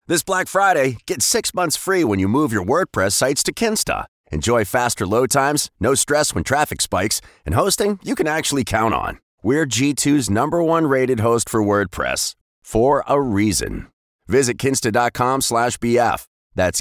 This Black Friday, get 6 months free when you move your WordPress sites to Kinsta. Enjoy faster load times, no stress when traffic spikes, and hosting you can actually count on. We're G2's #1 rated host for WordPress, for a reason. Visit kinsta.com/BF. That's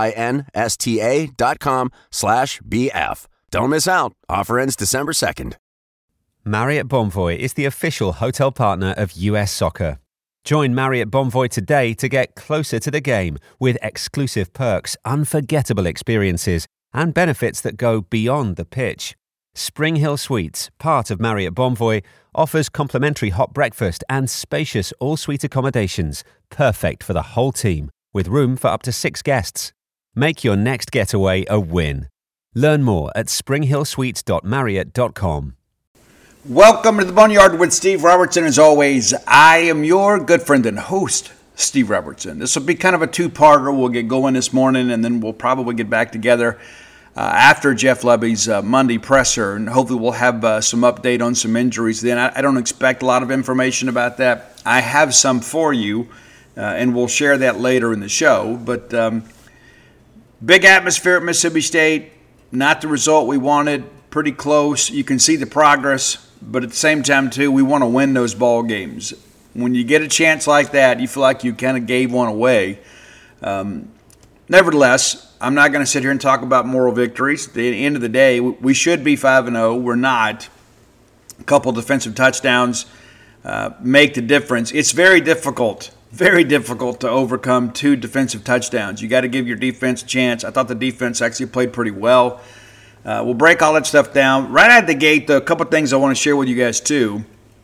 KINSTA.com/BF. Don't miss out. Offer ends December 2nd. Marriott Bonvoy is the official hotel partner of US Soccer. Join Marriott Bonvoy today to get closer to the game with exclusive perks, unforgettable experiences, and benefits that go beyond the pitch. Spring Hill Suites, part of Marriott Bonvoy, offers complimentary hot breakfast and spacious all-suite accommodations, perfect for the whole team, with room for up to 6 guests. Make your next getaway a win. Learn more at springhillsuites.marriott.com. Welcome to the Boneyard with Steve Robertson. As always, I am your good friend and host, Steve Robertson. This will be kind of a two-parter. We'll get going this morning, and then we'll probably get back together after Jeff Lebby's Monday presser, and hopefully we'll have some update on some injuries then. I don't expect a lot of information about that. I have some for you, and we'll share that later in the show. But big atmosphere at Mississippi State, not the result we wanted, pretty close. You can see the progress. But at the same time, too, we want to win those ball games. When you get a chance like that, you feel like you kind of gave one away. Nevertheless, I'm not going to sit here and talk about moral victories. At the end of the day, we should be 5-0. We're not. A couple defensive touchdowns make the difference. It's very difficult to overcome 2 defensive touchdowns. You got to give your defense a chance. I thought the defense actually played pretty well. We'll break all that stuff down. Right out of the gate, though, a couple things I want to share with you guys, too,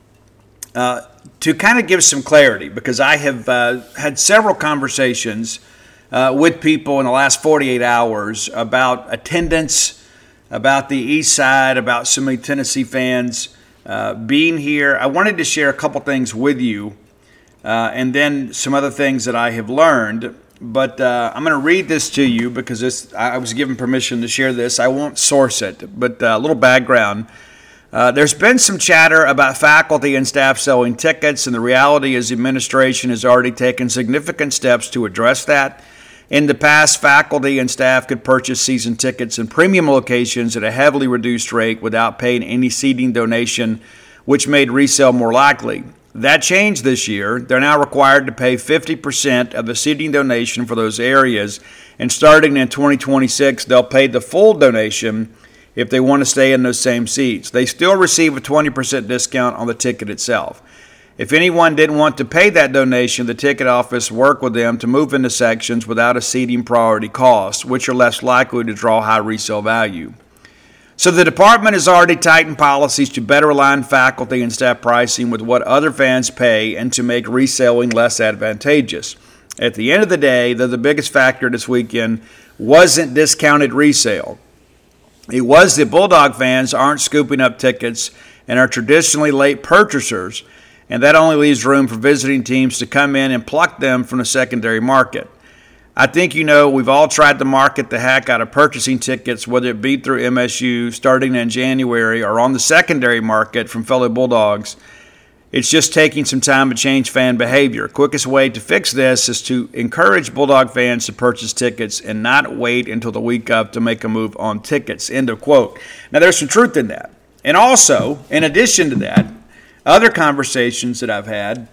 to kind of give some clarity, because I have had several conversations with people in the last 48 hours about attendance, about the East Side, about so many Tennessee fans being here. I wanted to share a couple things with you, and then some other things that I have learned. But I'm going to read this to you because I was given permission to share this. I won't source it, but a little background. There's been some chatter about faculty and staff selling tickets, and the reality is the administration has already taken significant steps to address that. In the past, faculty and staff could purchase season tickets in premium locations at a heavily reduced rate without paying any seating donation, which made resale more likely. That changed this year. They're now required to pay 50% of the seating donation for those areas, and starting in 2026, they'll pay the full donation if they want to stay in those same seats. They still receive a 20% discount on the ticket itself. If anyone didn't want to pay that donation, the ticket office worked with them to move into sections without a seating priority cost, which are less likely to draw high resale value. So the department has already tightened policies to better align faculty and staff pricing with what other fans pay and to make reselling less advantageous. At the end of the day, though, the biggest factor this weekend wasn't discounted resale. It was that Bulldog fans aren't scooping up tickets and are traditionally late purchasers, and that only leaves room for visiting teams to come in and pluck them from the secondary market. I think we've all tried to market the heck out of purchasing tickets, whether it be through MSU starting in January or on the secondary market from fellow Bulldogs. It's just taking some time to change fan behavior. Quickest way to fix this is to encourage Bulldog fans to purchase tickets and not wait until the week of to make a move on tickets. End of quote. Now, there's some truth in that. And also, in addition to that, other conversations that I've had,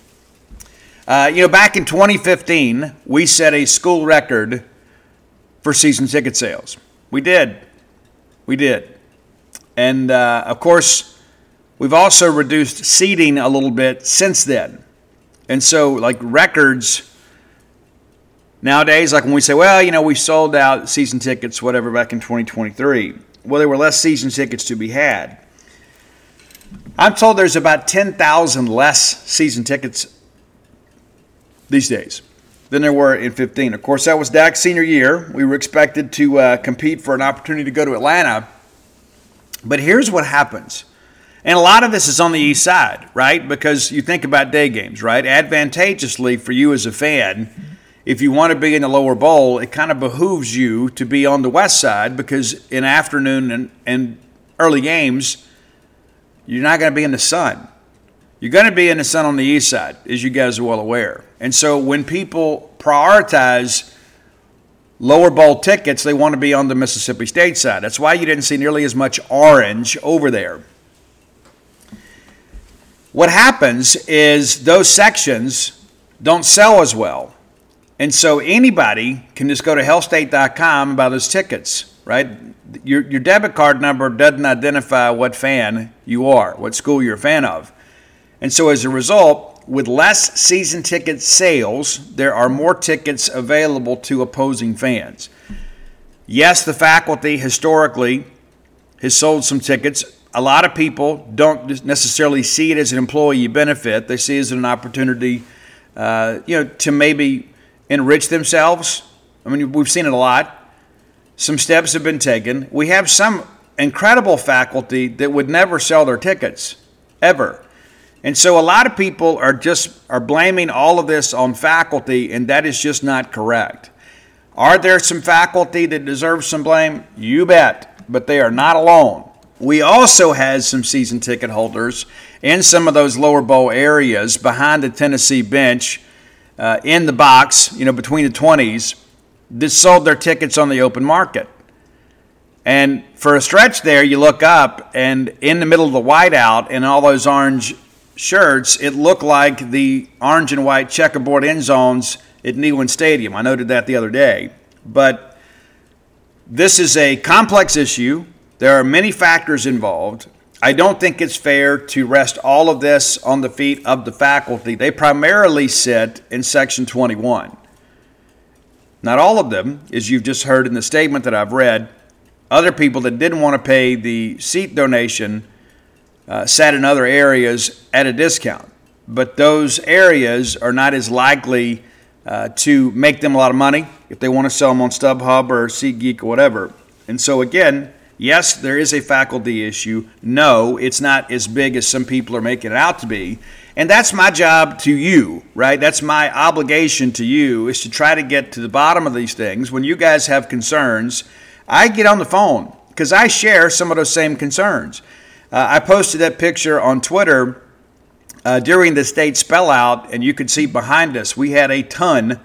back in 2015, we set a school record for season ticket sales. We did. And, of course, we've also reduced seating a little bit since then. And so, like records nowadays, like when we say, we sold out season tickets, whatever, back in 2023. Well, there were less season tickets to be had. I'm told there's about 10,000 less season tickets these days than there were in 15. Of course, that was Dak's senior year. We were expected to compete for an opportunity to go to Atlanta. But here's what happens. And a lot of this is on the east side, right? Because you think about day games, right? Advantageously for you as a fan, if you want to be in the lower bowl, it kind of behooves you to be on the west side because in afternoon and early games, you're not going to be in the sun. You're going to be in the sun on the east side, as you guys are well aware. And so when people prioritize lower bowl tickets. They want to be on the Mississippi State side. That's why you didn't see nearly as much orange over there. What happens is those sections don't sell as well. And so anybody can just go to hellstate.com and buy those tickets, right? Your debit card number doesn't identify what fan you are, what school you're a fan of. And so as a result, with less season ticket sales, there are more tickets available to opposing fans. Yes, the faculty historically has sold some tickets. A lot of people don't necessarily see it as an employee benefit. They see it as an opportunity, to maybe enrich themselves. I mean, we've seen it a lot. Some steps have been taken. We have some incredible faculty that would never sell their tickets, ever. And so a lot of people are blaming all of this on faculty, and that is just not correct. Are there some faculty that deserve some blame? You bet, but they are not alone. We also had some season ticket holders in some of those lower bowl areas behind the Tennessee bench, in the box, between the 20s, that sold their tickets on the open market. And for a stretch there, you look up, and in the middle of the whiteout and all those orange shirts, it looked like the orange and white checkerboard end zones at Neyland Stadium. I noted that the other day. But this is a complex issue. There are many factors involved. I don't think it's fair to rest all of this on the feet of the faculty. They primarily sit in Section 21. Not all of them, as you've just heard in the statement that I've read. Other people that didn't want to pay the seat donation sat in other areas at a discount. But those areas are not as likely to make them a lot of money if they want to sell them on StubHub or SeatGeek or whatever. And so again, yes, there is a faculty issue. No, it's not as big as some people are making it out to be. And that's my job to you, right? That's my obligation to you, is to try to get to the bottom of these things. When you guys have concerns, I get on the phone because I share some of those same concerns. I posted that picture on Twitter during the state spell out, and you could see behind us, we had a ton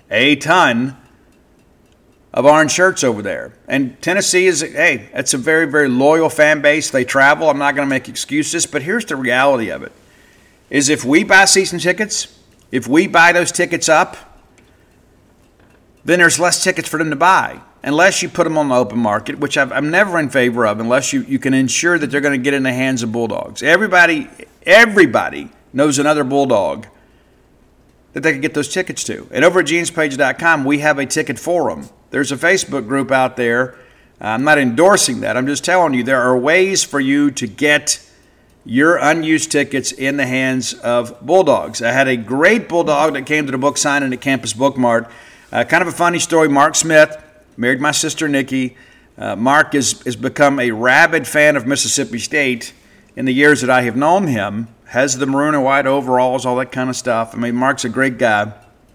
of orange shirts over there. And Tennessee it's a very, very loyal fan base. They travel. I'm not going to make excuses, but here's the reality of it, is if we buy season tickets, if we buy those tickets up, then there's less tickets for them to buy, unless you put them on the open market, which I'm never in favor of, unless you can ensure that they're going to get in the hands of Bulldogs. Everybody knows another Bulldog that they can get those tickets to. And over at genespage.com, we have a ticket forum. There's a Facebook group out there. I'm not endorsing that. I'm just telling you there are ways for you to get your unused tickets in the hands of Bulldogs. I had a great Bulldog that came to the book signing at Campus Book Mart. Kind of a funny story. Mark Smith married my sister Nikki. Mark has become a rabid fan of Mississippi State in the years that I have known him. Has the maroon and white overalls, all that kind of stuff. I mean, Mark's a great guy.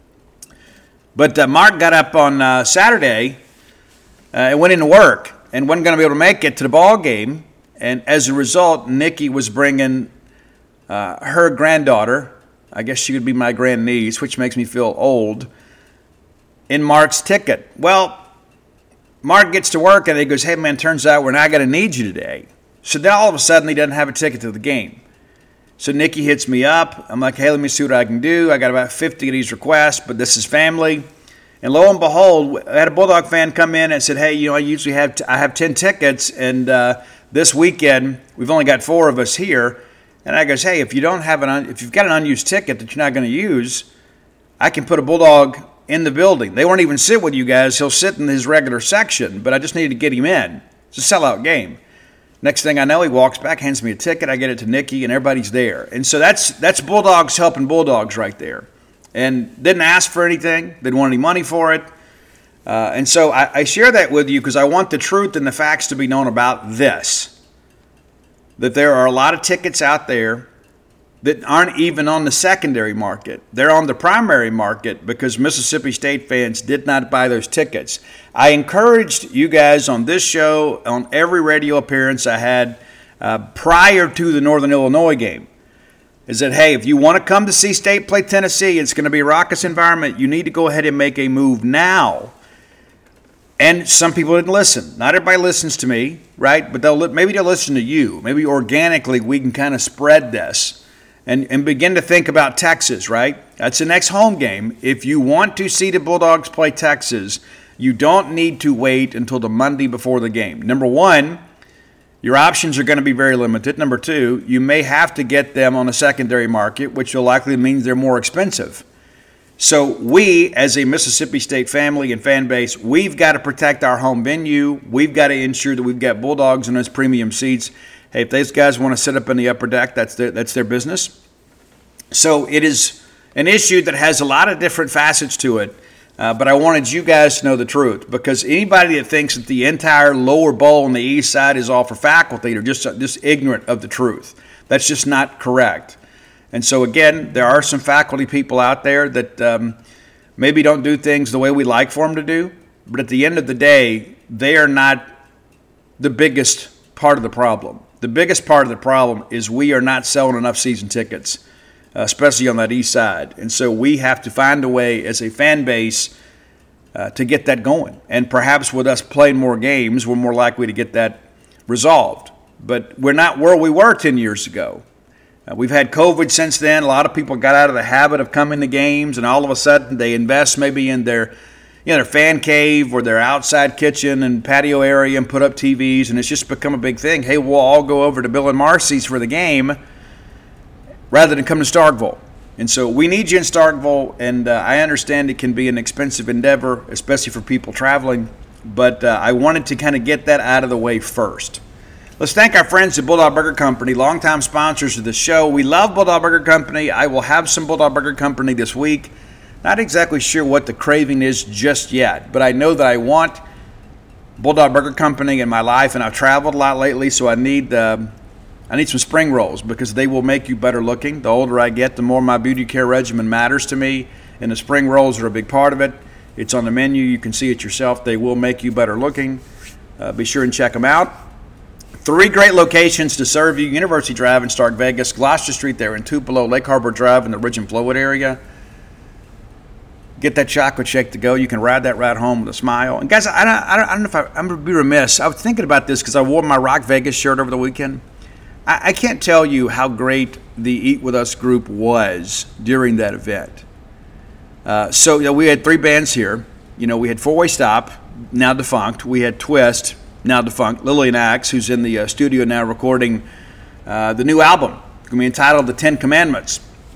But Mark got up on Saturday and went into work and wasn't going to be able to make it to the ball game. And as a result, Nikki was bringing her granddaughter, I guess she would be my grandniece, which makes me feel old, in Mark's ticket. Well, Mark gets to work and he goes, hey, man, turns out we're not going to need you today. So then all of a sudden he doesn't have a ticket to the game. So Nikki hits me up. I'm like, hey, let me see what I can do. I got about 50 of these requests, but this is family. And lo and behold, I had a Bulldog fan come in and said, hey, I have 10 tickets, and this weekend we've only got 4 of us here. And I goes, hey, if you've got an unused ticket that you're not going to use, I can put a Bulldog in the building. They won't even sit with you guys. He'll sit in his regular section, but I just need to get him in. It's a sellout game. Next thing I know, he walks back, hands me a ticket. I get it to Nikki, and everybody's there. And so that's Bulldogs helping Bulldogs right there. And didn't ask for anything. Didn't want any money for it. And so I share that with you because I want the truth and the facts to be known about this. That there are a lot of tickets out there that aren't even on the secondary market. They're on the primary market because Mississippi State fans did not buy those tickets. I encouraged you guys on this show, on every radio appearance I had prior to the Northern Illinois game. is that, hey, if you want to come to see State play Tennessee, it's going to be a raucous environment. You need to go ahead and make a move now. And some people didn't listen. Not everybody listens to me, right? But maybe they'll listen to you. Maybe organically we can kind of spread this and begin to think about Texas, right? That's the next home game. If you want to see the Bulldogs play Texas, you don't need to wait until the Monday before the game. Number one, your options are going to be very limited. Number two, you may have to get them on a secondary market, which will likely mean they're more expensive. So we, as a Mississippi State family and fan base, we've got to protect our home venue. We've got to ensure that we've got Bulldogs in those premium seats. Hey, if those guys want to sit up in the upper deck, that's their business. So it is an issue that has a lot of different facets to it, but I wanted you guys to know the truth, because anybody that thinks that the entire lower bowl on the east side is all for faculty, they're just ignorant of the truth. That's just not correct. And so, again, there are some faculty people out there that maybe don't do things the way we like for them to do. But at the end of the day, they are not the biggest part of the problem. The biggest part of the problem is we are not selling enough season tickets, especially on that east side. And so we have to find a way as a fan base to get that going. And perhaps with us playing more games, we're more likely to get that resolved. But we're not where we were 10 years ago. We've had COVID since then. A lot of people got out of the habit of coming to games, and all of a sudden they invest maybe in their fan cave or their outside kitchen and patio area and put up TVs, and it's just become a big thing. Hey, we'll all go over to Bill and Marcy's for the game rather than come to Starkville. And so we need you in Starkville, and I understand it can be an expensive endeavor, especially for people traveling, but I wanted to kind of get that out of the way first. Let's thank our friends at Bulldog Burger Company, longtime sponsors of the show. We love Bulldog Burger Company. I will have some Bulldog Burger Company this week. Not exactly sure what the craving is just yet, but I know that I want Bulldog Burger Company in my life, and I've traveled a lot lately, so I need some spring rolls because they will make you better looking. The older I get, the more my beauty care regimen matters to me, and the spring rolls are a big part of it. It's on the menu. You can see it yourself. They will make you better looking. Be sure and check them out. 3 great locations to serve you: University Drive in Stark Vegas, Gloucester Street there in Tupelo, Lake Harbor Drive in the Ridge and Flowood area. Get that chocolate shake to go. You can ride that ride home with a smile. And guys, I don't know if I'm going to be remiss. I was thinking about this because I wore my Rock Vegas shirt over the weekend. I can't tell you how great the Eat With Us group was during that event. So we had 3 bands here. We had Four Way Stop, now defunct. We had Twist, now defunct. Lillian Axe, who's in the studio now recording the new album. It's going to be entitled The 10 Commandments.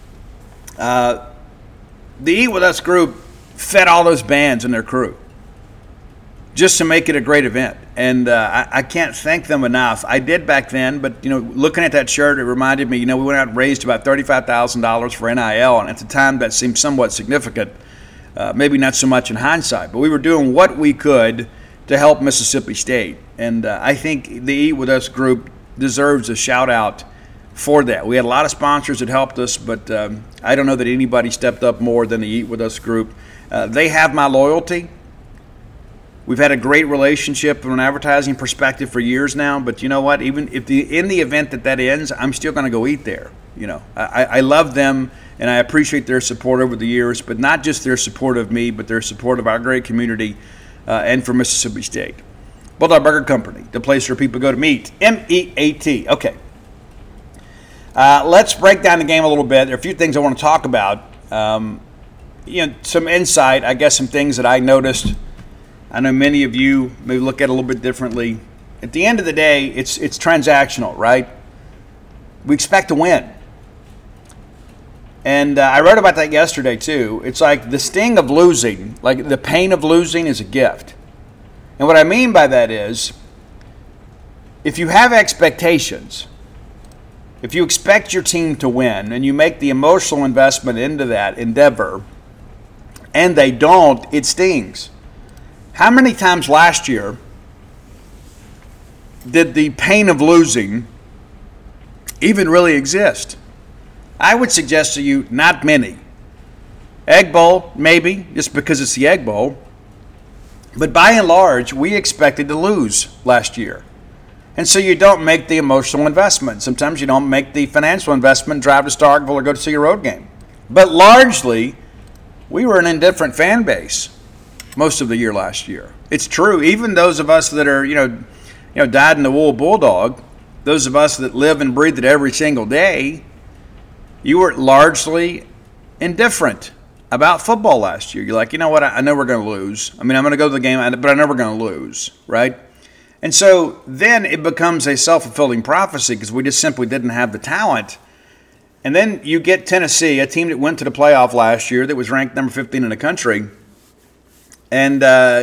The Eat With Us group fed all those bands and their crew just to make it a great event. And I can't thank them enough. I did back then, but, looking at that shirt, it reminded me, we went out and raised about $35,000 for NIL, and at the time that seemed somewhat significant, maybe not so much in hindsight, but we were doing what we could to help Mississippi State. And I think the Eat With Us group deserves a shout out for that. We had a lot of sponsors that helped us, but I don't know that anybody stepped up more than the Eat With Us group. They have my loyalty. We've had a great relationship from an advertising perspective for years now, but you know what? Even if in the event that ends, I'm still going to go eat there. I love them, and I appreciate their support over the years, but not just their support of me, but their support of our great community and for Mississippi State. Bulldog Burger Company, the place where people go to meet. M-E-A-T. Okay. Let's break down the game a little bit. There are a few things I want to talk about. Some insight, I guess, some things that I noticed. I know many of you may look at it a little bit differently. At the end of the day, it's transactional, right? We expect to win. And I wrote about that yesterday, too. It's like the sting of losing, like the pain of losing is a gift. And what I mean by that is, if you have expectations, if you expect your team to win and you make the emotional investment into that endeavor and they don't, it stings. How many times last year did the pain of losing even really exist? I would suggest to you, not many. Egg Bowl, maybe, just because it's the Egg Bowl. But by and large, we expected to lose last year. And so you don't make the emotional investment. Sometimes you don't make the financial investment, drive to Starkville or go to see a road game. But largely, we were an indifferent fan base most of the year last year. It's true. Even those of us that are, dyed in the wool bulldog, those of us that live and breathe it every single day, you were largely indifferent about football last year. You're like, you know what, I know we're going to lose. I mean, I'm going to go to the game, but I know we're going to lose, right? And so then it becomes a self-fulfilling prophecy because we just simply didn't have the talent. And then you get Tennessee, a team that went to the playoff last year that was ranked number 15 in the country, and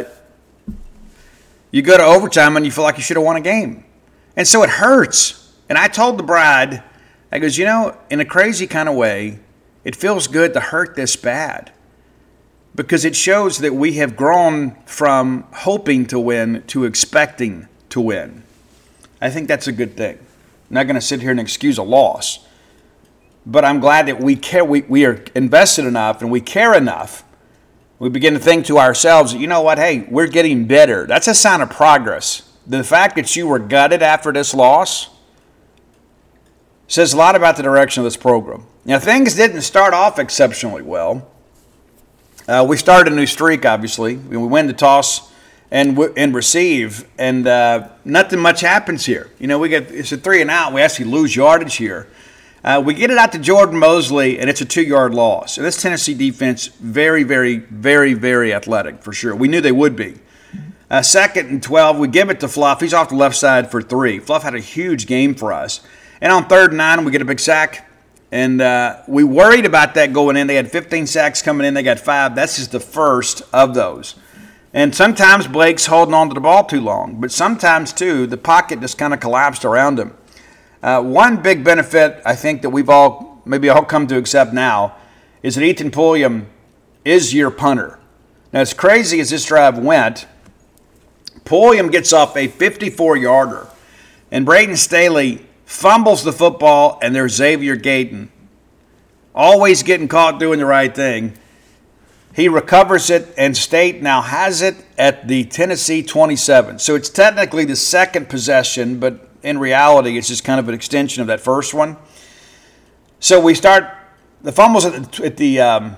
you go to overtime and you feel like you should have won a game. And so it hurts. And I told the bride, I goes, in a crazy kind of way, it feels good to hurt this bad because it shows that we have grown from hoping to win to expecting to win. I think that's a good thing. I'm not going to sit here and excuse a loss, but I'm glad that we care. We are invested enough and we care enough. We begin to think to ourselves, you know what, hey, we're getting better. That's a sign of progress. The fact that you were gutted after this loss says a lot about the direction of this program. Now, things didn't start off exceptionally well. We started a new streak, obviously. We win the toss and receive, and nothing much happens here. It's a 3 and out. We actually lose yardage here. We get it out to Jordan Mosley, and it's a 2-yard loss. And this Tennessee defense, very, very, very, very athletic for sure. We knew they would be. 2nd and 12, we give it to Fluff. He's off the left side for 3. Fluff had a huge game for us. And on 3rd and 9, we get a big sack. And we worried about that going in. They had 15 sacks coming in. They got 5. That's just the first of those. And sometimes Blake's holding on to the ball too long. But sometimes, too, the pocket just kind of collapsed around him. One big benefit I think that we've all come to accept now is that Ethan Pulliam is your punter. Now, as crazy as this drive went, Pulliam gets off a 54-yarder. And Braden Staley fumbles the football, and there's Xavier Gayton. Always getting caught doing the right thing. He recovers it, and State now has it at the Tennessee 27. So it's technically the second possession, but in reality, it's just kind of an extension of that first one. So we start the fumbles at the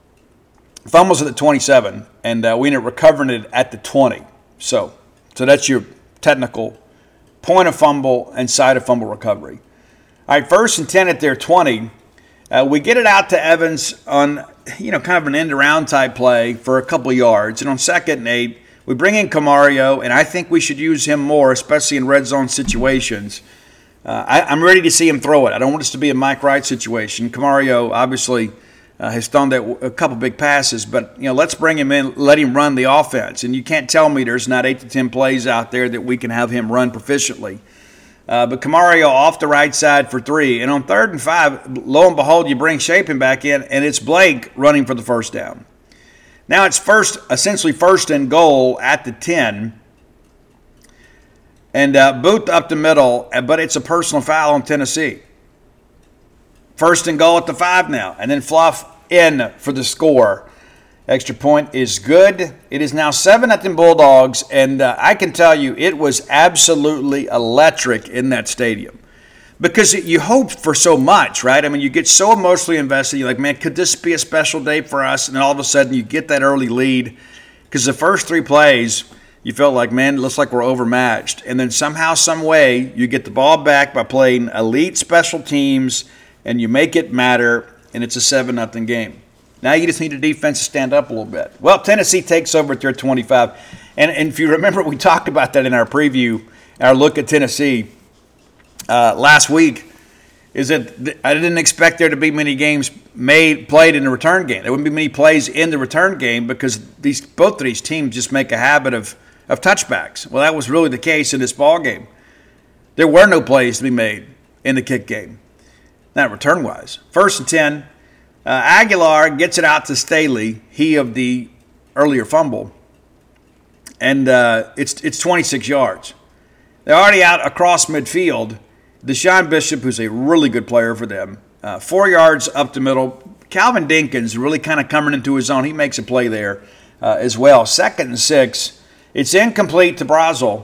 27, and we end up recovering it at the 20. So that's your technical point of fumble and side of fumble recovery. All right, 1st and 10 at their 20. We get it out to Evans on, kind of an end-around type play for a couple of yards. And on 2nd and 8, we bring in Camario, and I think we should use him more, especially in red zone situations. I'm ready to see him throw it. I don't want this to be a Mike Wright situation. Camario obviously has thrown a couple big passes, but let's bring him in, let him run the offense. And you can't tell me there's not 8 to 10 plays out there that we can have him run proficiently. But Camario off the right side for 3. And on 3rd and 5, lo and behold, you bring Chapin back in, and it's Blake running for the first down. Now it's essentially first and goal at the 10. And Booth up the middle, but it's a personal foul on Tennessee. 1st and goal at the 5 now. And then Fluff in for the score. Extra point is good. It is now 7-0 Bulldogs, and I can tell you it was absolutely electric in that stadium. Because you hope for so much, right? I mean, you get so emotionally invested. You're like, man, could this be a special day for us? And then all of a sudden you get that early lead. Because the first 3 plays, you felt like, man, it looks like we're overmatched. And then somehow, some way, you get the ball back by playing elite special teams, and you make it matter, and it's a 7-0 game. Now you just need a defense to stand up a little bit. Well, Tennessee takes over at their 25. And if you remember, we talked about that in our preview, our look at Tennessee last week, is that I didn't expect there to be many games played in the return game. There wouldn't be many plays in the return game because both of these teams just make a habit of touchbacks. Well, that was really the case in this ball game. There were no plays to be made in the kick game, not return-wise. 1st and 10. Aguilar gets it out to Staley, he of the earlier fumble, and it's 26 yards. They're already out across midfield. Deshaun Bishop, who's a really good player for them, 4 yards up the middle. Calvin Dinkins really kind of coming into his own. He makes a play there as well. 2nd and 6. It's incomplete to Brazel.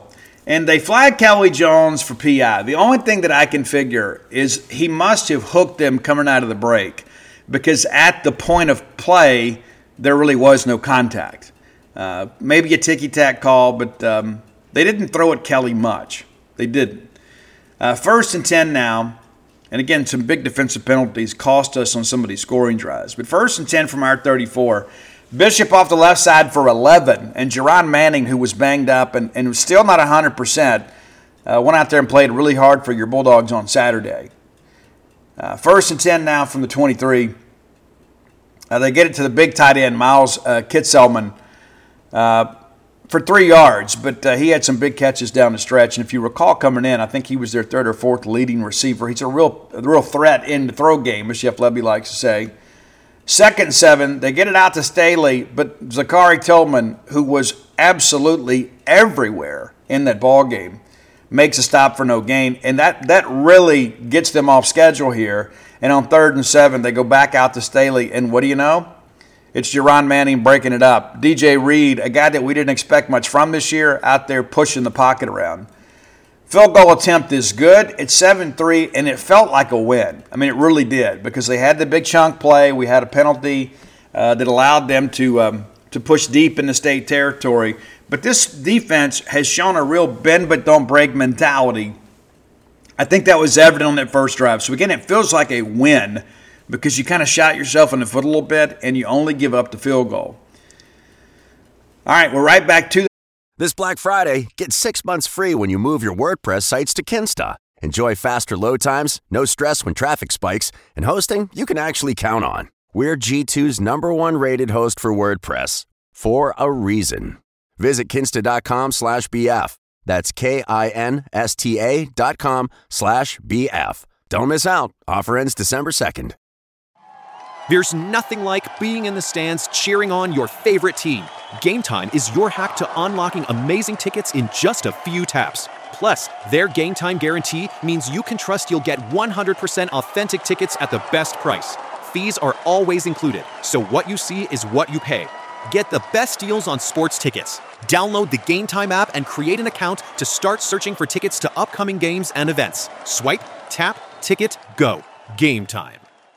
And they flagged Kelly Jones for PI. The only thing that I can figure is he must have hooked them coming out of the break, because at the point of play, there really was no contact. Maybe a ticky-tack call, but they didn't throw at Kelly much. They didn't. 1st and 10 now. And again, some big defensive penalties cost us on some of these scoring drives. But 1st and 10 from our 34. Bishop off the left side for 11. And Jerron Manning, who was banged up and was still not 100%, went out there and played really hard for your Bulldogs on Saturday. 1st and 10 now from the 23. They get it to the big tight end, Miles Kitselman, for 3 yards, but he had some big catches down the stretch. And if you recall coming in, I think he was their 3rd or 4th leading receiver. He's a real threat in the throw game, as Jeff Lebby likes to say. 2nd and 7, they get it out to Staley, but Zachary Tillman, who was absolutely everywhere in that ball game, makes a stop for no gain, and that really gets them off schedule here. And on 3rd and 7, they go back out to Staley, and what do you know? It's Jerron Manning breaking it up. DJ Reed, a guy that we didn't expect much from this year, out there pushing the pocket around. Field goal attempt is good. It's 7-3, and it felt like a win. I mean, it really did, because they had the big chunk play. We had a penalty that allowed them to push deep into state territory. But this defense has shown a real bend-but-don't-break mentality. I think that was evident on that first drive. So, again, it feels like a win, because you kind of shot yourself in the foot a little bit, and you only give up the field goal. All right, we're right back to This Black Friday, get 6 months free when you move your WordPress sites to Kinsta. Enjoy faster load times, no stress when traffic spikes, and hosting you can actually count on. We're G2's #1 rated host for WordPress, for a reason. Visit kinsta.com/BF. That's KINSTA.com/BF. Don't miss out. Offer ends December 2nd. There's nothing like being in the stands cheering on your favorite team. Game Time is your hack to unlocking amazing tickets in just a few taps. Plus, their Game Time guarantee means you can trust you'll get 100% authentic tickets at the best price. Fees are always included, so what you see is what you pay. Get the best deals on sports tickets. Download the Game Time app and create an account to start searching for tickets to upcoming games and events. Swipe, tap, ticket, go. Game Time.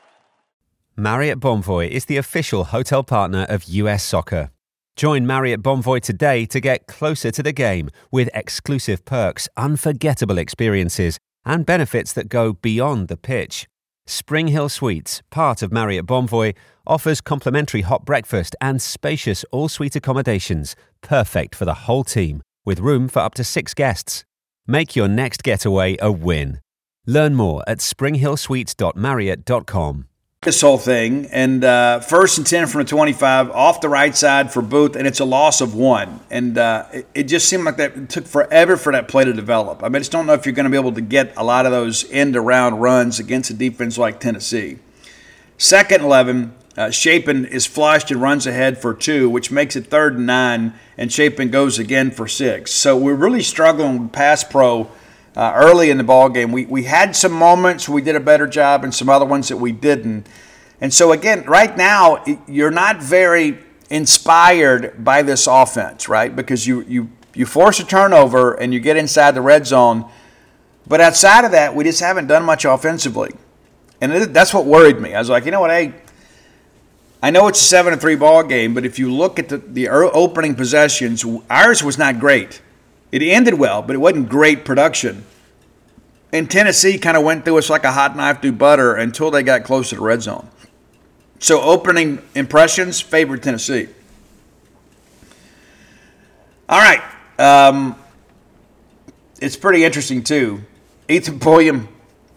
Marriott Bonvoy is the official hotel partner of US Soccer. Join Marriott Bonvoy today to get closer to the game with exclusive perks, unforgettable experiences, and benefits that go beyond the pitch. Spring Hill Suites, part of Marriott Bonvoy, offers complimentary hot breakfast and spacious all-suite accommodations, perfect for the whole team, with room for up to 6 guests. Make your next getaway a win. Learn more at springhillsuites.marriott.com. This whole thing, and 1st and 10 from the 25, off the right side for Booth, and it's a loss of 1. And it just seemed like that it took forever for that play to develop. I just don't know if you're going to be able to get a lot of those end-around runs against a defense like Tennessee. 2nd and 11, Chapin is flushed and runs ahead for 2, which makes it 3rd and 9, and Chapin goes again for 6. So we're really struggling with pass pro early in the ball game. We had some moments we did a better job and some other ones that we didn't. And so, again, right now, you're not very inspired by this offense, right? Because you force a turnover and you get inside the red zone. But outside of that, we just haven't done much offensively. And that's what worried me. I was like, you know what, hey, I know it's a 7-3 ball game, but if you look at the opening possessions, ours was not great. It ended well, but it wasn't great production. And Tennessee kind of went through us like a hot knife through butter until they got close to the red zone. So opening impressions favored Tennessee. All right. It's pretty interesting, too. Ethan Pulliam,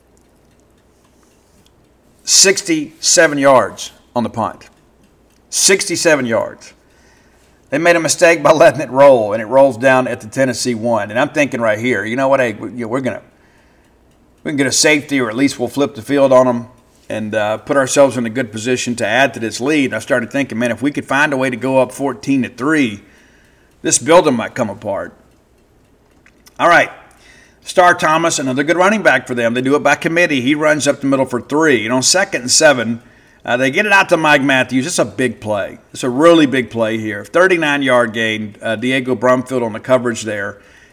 67 yards on the punt. 67 yards. They made a mistake by letting it roll, and it rolls down at the Tennessee 1. And I'm thinking right here, you know what? Hey, we can get a safety, or at least we'll flip the field on them and put ourselves in a good position to add to this lead. And I started thinking, man, if we could find a way to go up 14-3, this building might come apart. All right. Star Thomas, another good running back for them. They do it by committee. He runs up the middle for 3. And on 2nd and 7, they get it out to Mike Matthews. It's a big play. It's a really big play here. 39-yard gain, Diego Brumfield on the coverage there.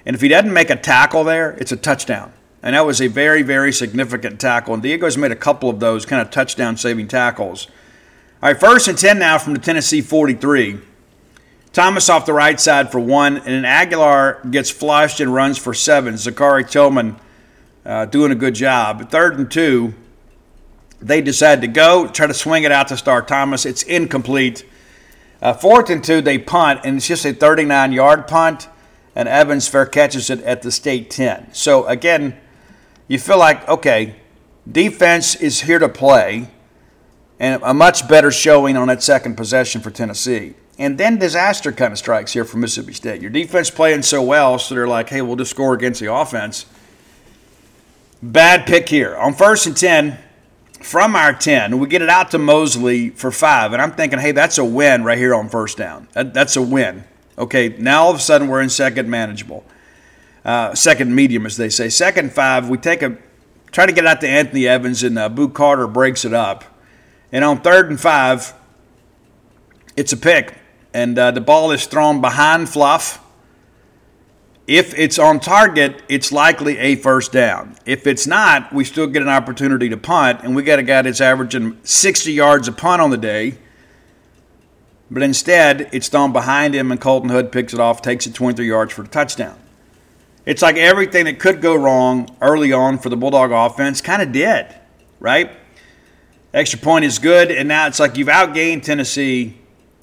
And if he doesn't make a tackle there, it's a touchdown. And that was a very, very significant tackle. And Diego's made a couple of those kind of touchdown-saving tackles. All right, 1st and 10 now from the Tennessee 43. Thomas off the right side for 1, and then Aguilar gets flushed and runs for 7. Zachary Tillman doing a good job. 3rd and 2, they decide to go, try to swing it out to Star Thomas. It's incomplete. 4th and 2, they punt, and it's just a 39-yard punt, and Evans fair catches it at the state 10. So, again, you feel like, okay, defense is here to play, and a much better showing on that second possession for Tennessee. And then disaster kind of strikes here for Mississippi State. Your defense playing so well, so they're like, hey, we'll just score against the offense. Bad pick here. On 1st and 10, from our 10, we get it out to Mosley for 5. And I'm thinking, hey, that's a win right here on 1st down. That's a win. Okay, now all of a sudden we're in second manageable. Second medium, as they say. 2nd and 5, we try to get out to Anthony Evans, and Boo Carter breaks it up. And on 3rd and 5, it's a pick. And the ball is thrown behind Fluff. If it's on target, it's likely a 1st down. If it's not, we still get an opportunity to punt, and we got a guy that's averaging 60 yards a punt on the day. But instead, it's thrown behind him, and Colton Hood picks it off, takes it 23 yards for the touchdown. It's like everything that could go wrong early on for the Bulldog offense kind of did, right? Extra point is good, and now it's like you've outgained Tennessee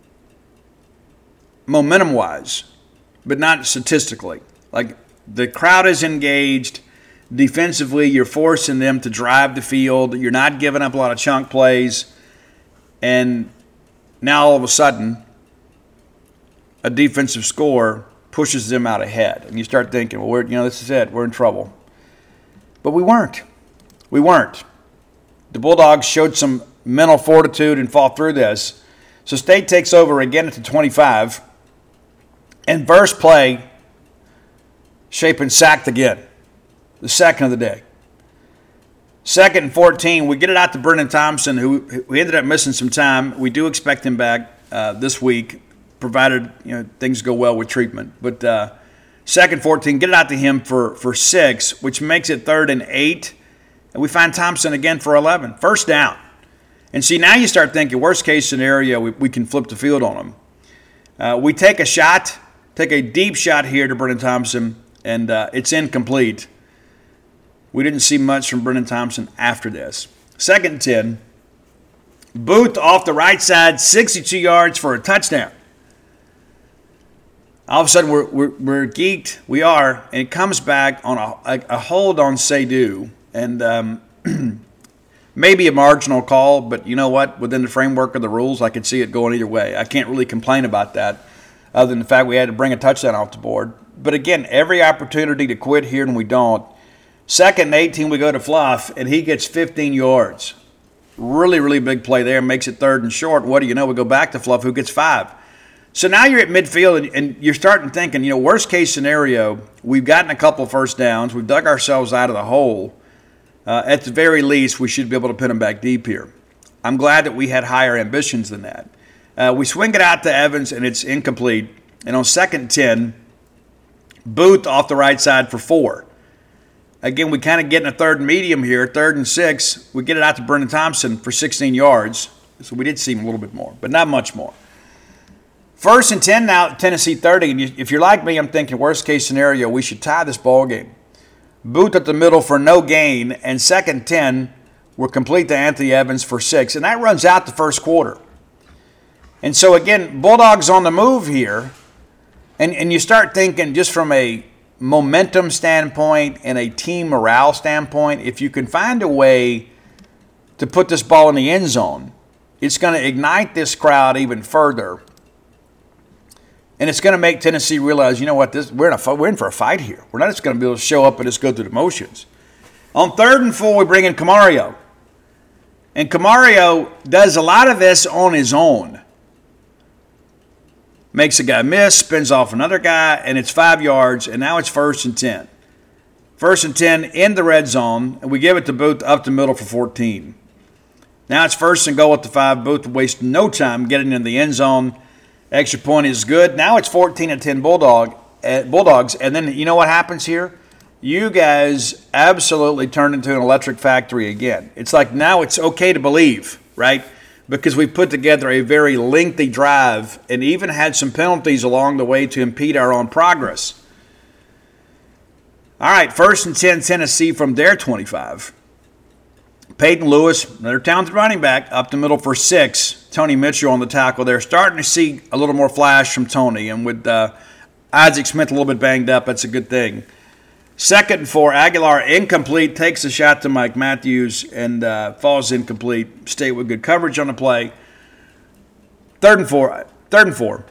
momentum-wise, but not statistically. Like, the crowd is engaged. Defensively, you're forcing them to drive the field. You're not giving up a lot of chunk plays. And now all of a sudden, a defensive score pushes them out ahead. And you start thinking, well, this is it. We're in trouble. But we weren't. We weren't. The Bulldogs showed some mental fortitude and fought through this. So State takes over again at the 25. And first play, Shapen sacked again. The second of the day. 2nd and 14, we get it out to Brennan Thompson, who ended up missing some time. We do expect him back this week, provided things go well with treatment. But 2nd 14, get it out to him for 6, which makes it 3rd and 8. And we find Thompson again for 11. 1st down. And see, now you start thinking, worst case scenario, we can flip the field on them. We take a deep shot here to Brennan Thompson, and it's incomplete. We didn't see much from Brennan Thompson after this. 2nd and 10. Booth off the right side, 62 yards for a touchdown. All of a sudden, we're geeked. We are, and it comes back on a hold on Seydoux. And maybe a marginal call, but you know what? Within the framework of the rules, I could see it going either way. I can't really complain about that, other than the fact we had to bring a touchdown off the board. But again, every opportunity to quit here, and we don't. 2nd and 18, we go to Fluff, and he gets 15 yards. Really, really big play there. Makes it 3rd and short. What do you know? We go back to Fluff, who gets 5. So now you're at midfield, and you're starting thinking, worst case scenario, we've gotten a couple of 1st downs. We've dug ourselves out of the hole. At the very least, we should be able to pin them back deep here. I'm glad that we had higher ambitions than that. We swing it out to Evans, and it's incomplete. And on 2nd and 10, Booth off the right side for 4. Again, we kind of get in a 3rd and medium here. 3rd and 6, we get it out to Brennan Thompson for 16 yards. So we did see him a little bit more, but not much more. 1st and 10 now, Tennessee 30. And if you're like me, I'm thinking worst case scenario, we should tie this ball game. Booth at the middle for no gain, and 2nd and 10, we're complete to Anthony Evans for 6. And that runs out the first quarter. And so, again, Bulldogs on the move here. And you start thinking just from a momentum standpoint and a team morale standpoint, if you can find a way to put this ball in the end zone, it's going to ignite this crowd even further. And it's going to make Tennessee realize, you know what, we're in for a fight here. We're not just going to be able to show up and just go through the motions. On 3rd and 4, we bring in Camario. And Camario does a lot of this on his own. Makes a guy miss, spins off another guy, and it's 5 yards, and now it's 1st and 10. 1st and 10 in the red zone, and we give it to Booth up the middle for 14. Now it's 1st and goal at the 5. Booth wastes no time getting in the end zone. Extra point is good. Now it's 14-10 Bulldog, Bulldogs. And then you know what happens here? You guys absolutely turned into an electric factory again. It's like now it's okay to believe, right? Because we put together a very lengthy drive and even had some penalties along the way to impede our own progress. All right, 1st and 10, Tennessee from their 25. Peyton Lewis, another talented running back, up the middle for 6. Tony Mitchell on the tackle there. Starting to see a little more flash from Tony. And with Isaac Smith a little bit banged up, that's a good thing. 2nd and 4, Aguilar incomplete, takes a shot to Mike Matthews and falls incomplete. State with good coverage on the play. 3rd and 4.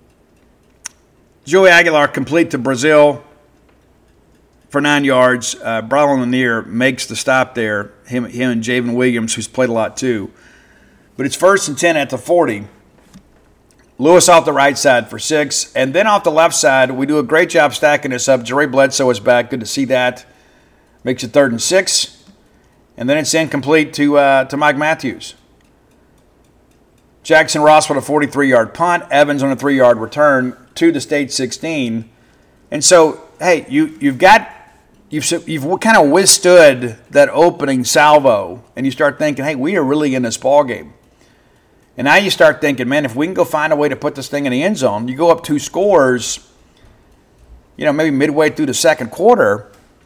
Joey Aguilar complete to Brazil for 9 yards. Brian Lanier makes the stop there. Him and Javen Williams, who's played a lot too. But it's 1st and 10 at the 40. Lewis off the right side for 6. And then off the left side, we do a great job stacking this up. Jerry Bledsoe is back. Good to see that. Makes it 3rd and 6. And then it's incomplete to Mike Matthews. Jackson Ross with a 43-yard punt. Evans on a 3-yard return to the State 16. And so, hey, you've kind of withstood that opening salvo, and you start thinking, hey, we are really in this ball game. And now you start thinking, man, if we can go find a way to put this thing in the end zone, you go up 2 scores, maybe midway through the second quarter,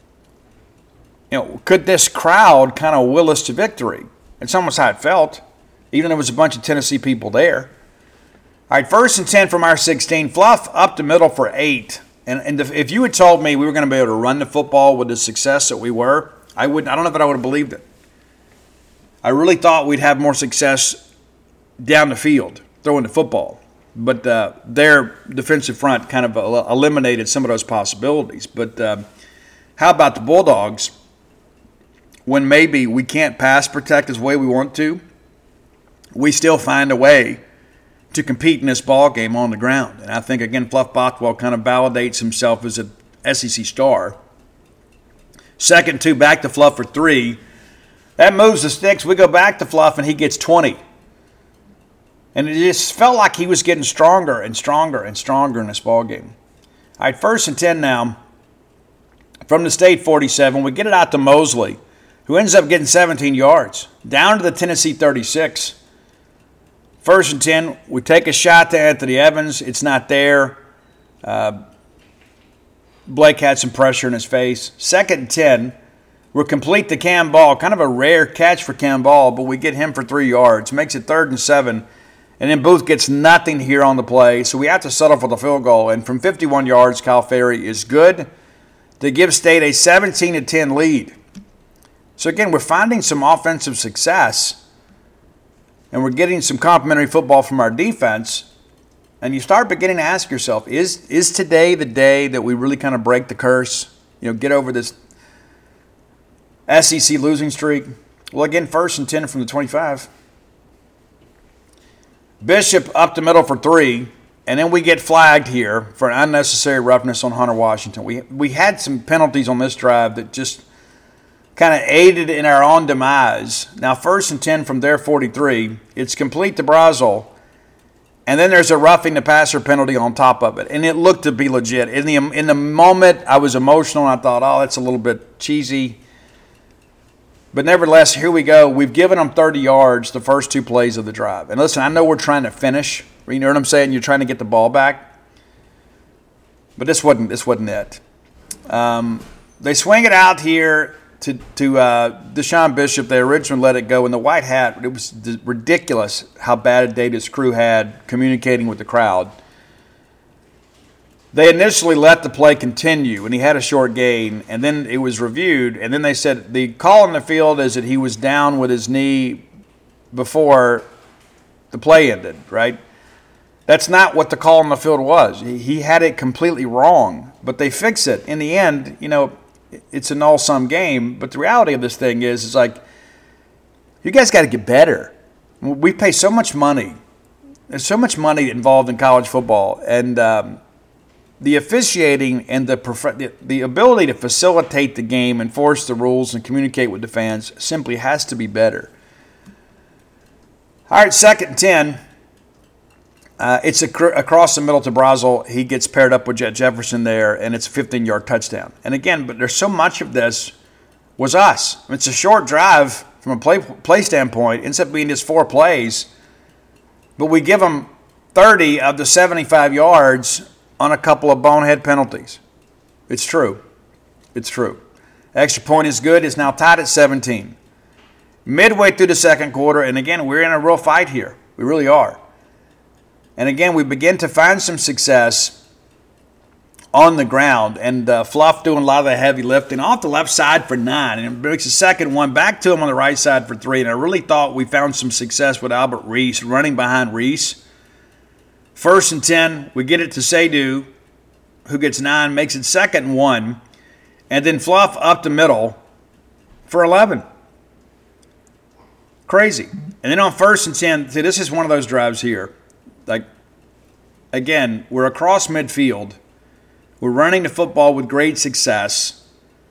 could this crowd kind of will us to victory? It's almost how it felt, even though there was a bunch of Tennessee people there. All right, 1st and 10 from our 16. Fluff up the middle for 8. And if you had told me we were going to be able to run the football with the success that we were, I don't know that I would have believed it. I really thought we'd have more success down the field, throwing the football. But their defensive front kind of eliminated some of those possibilities. But how about the Bulldogs? When maybe we can't pass protect as way we want to, we still find a way to compete in this ball game on the ground. And I think, again, Fluff Bothwell kind of validates himself as an SEC star. 2nd and 2, back to Fluff for 3. That moves the sticks. We go back to Fluff, and he gets 20. And it just felt like he was getting stronger and stronger and stronger in this ball game. All right, 1st and 10 now from the State 47. We get it out to Mosley, who ends up getting 17 yards, down to the Tennessee 36. 1st and 10, we take a shot to Anthony Evans. It's not there. Blake had some pressure in his face. 2nd and 10, we're complete to Cam Ball. Kind of a rare catch for Cam Ball, but we get him for 3 yards. Makes it 3rd and 7. And then Booth gets nothing here on the play, so we have to settle for the field goal. And from 51 yards, Kyle Ferry is good to give State a 17-10 lead. So again, we're finding some offensive success, and we're getting some complimentary football from our defense. And you start beginning to ask yourself, is today the day that we really kind of break the curse? Get over this SEC losing streak? Well, again, 1st and 10 from the 25. Bishop up the middle for 3, and then we get flagged here for an unnecessary roughness on Hunter Washington. We had some penalties on this drive that just kind of aided in our own demise. Now 1st and 10 from their 43. It's complete to Brazel, and then there's a roughing the passer penalty on top of it, and it looked to be legit. In the moment, I was emotional, and I thought, oh, that's a little bit cheesy. But nevertheless, here we go. We've given them 30 yards the first 2 plays of the drive. And listen, I know we're trying to finish. You know what I'm saying? You're trying to get the ball back. But this wasn't it. They swing it out here to Deshaun Bishop. They originally let it go. In the white hat, it was ridiculous how bad a day this crew had communicating with the crowd. They initially let the play continue, and he had a short gain, and then it was reviewed, and then they said the call on the field is that he was down with his knee before the play ended, right? That's not what the call on the field was. He had it completely wrong, but they fix it. In the end, it's an all-sum game, but the reality of this thing is like, you guys got to get better. We pay so much money. There's so much money involved in college football, and the officiating and the ability to facilitate the game, enforce the rules, and communicate with the fans simply has to be better. All right, 2nd and 10 It's across the middle to Brazel. He gets paired up with Jet Jefferson there, and it's a 15-yard touchdown. And again, but there's so much of this was us. It's a short drive from a play standpoint. It ends up being just 4 plays, but we give them 30 of the 75 yards on a couple of bonehead penalties. It's true. It's true. Extra point is good. It's now tied at 17. Midway through the second quarter, and again, we're in a real fight here. We really are. And again, we begin to find some success on the ground. And Fluff doing a lot of the heavy lifting off the left side for 9. And it breaks the second one back to him on the right side for 3. And I really thought we found some success with Albert Reese running behind Reese. 1st and 10, we get it to Seydoux, who gets 9, makes it 2nd and 1. And then Fluff up the middle for 11. Crazy. And then on 1st and 10, see, this is one of those drives here. Like, again, we're across midfield. We're running the football with great success.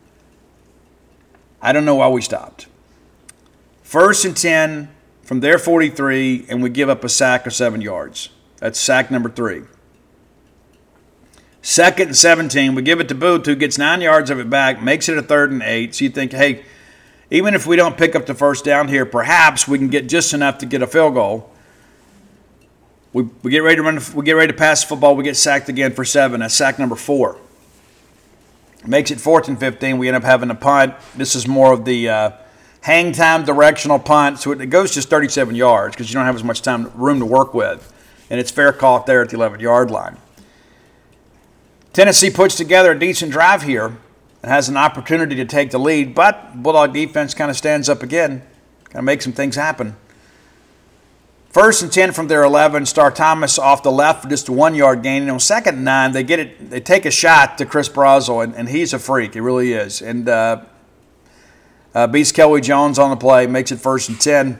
I don't know why we stopped. 1st and 10 from their 43, and we give up a sack of 7 yards. That's sack number 3. 2nd and 17, we give it to Booth, who gets 9 yards of it back, makes it a 3rd and 8. So you think, hey, even if we don't pick up the first down here, perhaps we can get just enough to get a field goal. We get ready to run. We get ready to pass the football. We get sacked again for 7. That's sack number 4. Makes it 4th and 15. We end up having a punt. This is more of the hang time directional punt. So it goes just 37 yards because you don't have as much room to work with. And it's fair call there at the 11-yard line. Tennessee puts together a decent drive here and has an opportunity to take the lead. But Bulldog defense kind of stands up again. Kind of makes some things happen. 1st and 10 from their 11. Star Thomas off the left for just a 1-yard gain. And on 2nd and 9, they get it. They take a shot to Chris Brazel, and he's a freak. He really is. And beats Kelly Jones on the play, makes it 1st and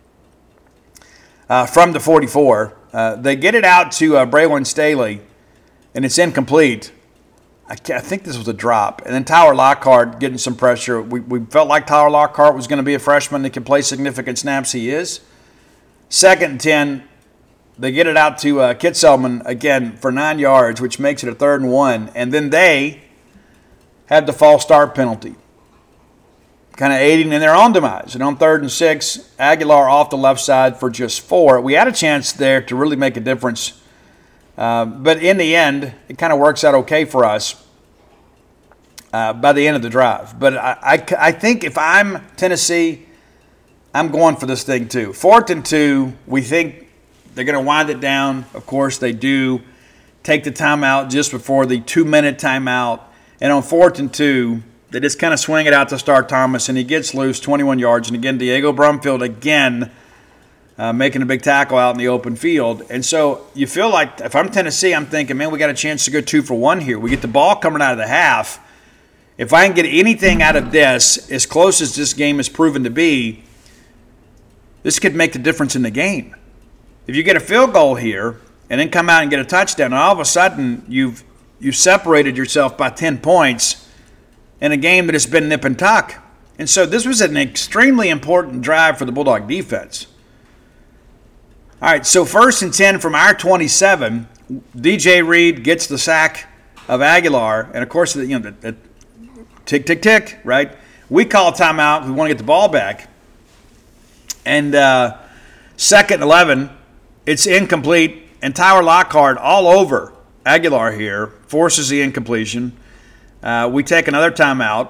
10 from the 44. They get it out to Braylon Staley, and it's incomplete. I think this was a drop. And then Tyler Lockhart getting some pressure. We felt like Tyler Lockhart was going to be a freshman that could play significant snaps. He is. 2nd and 10, they get it out to Kitselman again for 9 yards, which makes it a 3rd and 1. And then they had the false start penalty, kind of aiding in their own demise. And on 3rd and 6, Aguilar off the left side for just 4. We had a chance there to really make a difference. But in the end, it kind of works out okay for us by the end of the drive. But I think if I'm Tennessee, I'm going for this thing too. 4th and 2, we think they're going to wind it down. Of course, they do. Take the timeout just before the 2-minute timeout. And on 4th and 2, they just kind of swing it out to Star Thomas, and he gets loose, 21 yards. And again, Diego Brumfield again making a big tackle out in the open field. And so you feel like if I'm Tennessee, I'm thinking, man, we got a chance to go 2 for 1 here. We get the ball coming out of the half. If I can get anything out of this, as close as this game has proven to be, this could make the difference in the game. If you get a field goal here and then come out and get a touchdown, and all of a sudden you've separated yourself by 10 points in a game that has been nip and tuck. And so this was an extremely important drive for the Bulldog defense. All right, so 1st and 10 from our 27. DJ Reed gets the sack of Aguilar, and of course, the tick, tick, tick, right? We call timeout. We want to get the ball back. And 2nd and 11, it's incomplete, and Tyler Lockhart all over Aguilar here forces the incompletion. We take another timeout.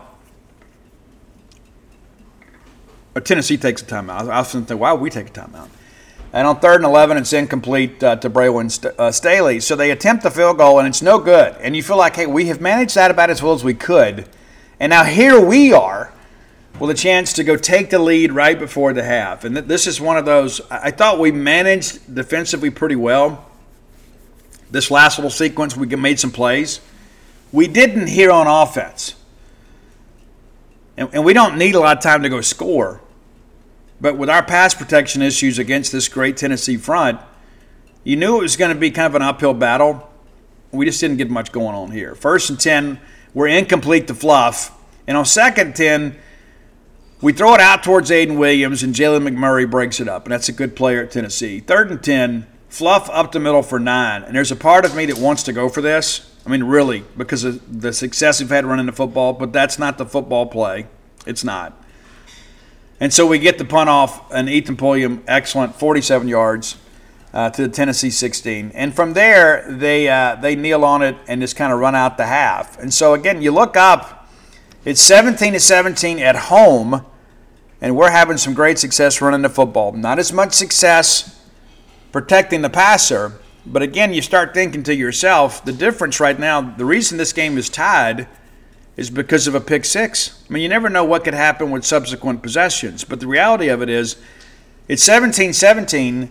Or Tennessee takes a timeout. I often think, why would we take a timeout? And on 3rd and 11, it's incomplete to Braylon Staley. So they attempt the field goal, and it's no good. And you feel like, hey, we have managed that about as well as we could. And now here we are with a chance to go take the lead right before the half. And this is one of those, I thought we managed defensively pretty well. This last little sequence, we made some plays. We didn't here on offense. And we don't need a lot of time to go score. But with our pass protection issues against this great Tennessee front, you knew it was going to be kind of an uphill battle. We just didn't get much going on here. 1st and 10, we're incomplete to Fluff. And on 2nd and 10, we throw it out towards Aiden Williams, and Jalen McMurray breaks it up. And that's a good player at Tennessee. 3rd and 10 Fluff up the middle for 9. And there's a part of me that wants to go for this. I mean, really, because of the success we've had running the football, but that's not the football play. It's not. And so we get the punt off, and Ethan Pulliam, excellent, 47 yards to the Tennessee 16. And from there, they kneel on it and just kind of run out the half. And so, again, you look up, it's 17-17 at home, and we're having some great success running the football. Not as much success protecting the passer, but again, you start thinking to yourself, the difference right now, the reason this game is tied is because of a pick six. I mean, you never know what could happen with subsequent possessions, but the reality of it is it's 17-17,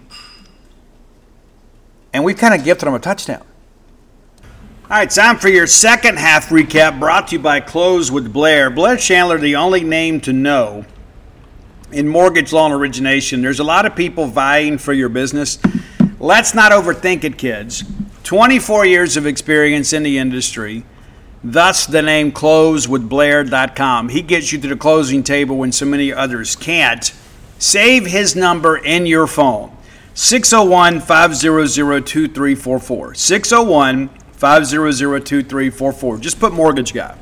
and we've kind of gifted them a touchdown. All right, time for your second half recap, brought to you by Close with Blair. Blair Chandler, the only name to know in mortgage loan origination. There's a lot of people vying for your business. Let's not overthink it, kids. 24 years of experience in the industry, thus the name closewithblair.com. He gets you to the closing table when so many others can't. Save his number in your phone, 601-500-2344. 601-500-2344. Just put mortgage guy.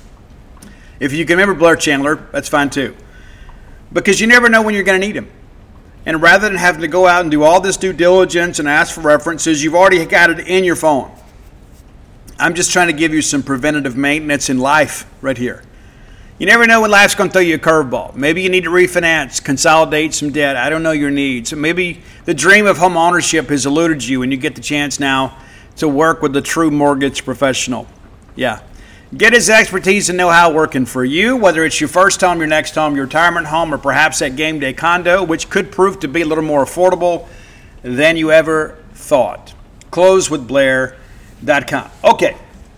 If you can remember Blair Chandler, that's fine too. Because you never know when you're going to need him. And rather than having to go out and do all this due diligence and ask for references, you've already got it in your phone. I'm just trying to give you some preventative maintenance in life right here. You never know when life's going to throw you a curveball. Maybe you need to refinance, consolidate some debt. I don't know your needs. Maybe the dream of home ownership has eluded you and you get the chance now to work with a true mortgage professional. Yeah. Get his expertise and know-how working for you, whether it's your first home, your next home, your retirement home, or perhaps that game day condo, which could prove to be a little more affordable than you ever thought. Closewithblair.com. Okay.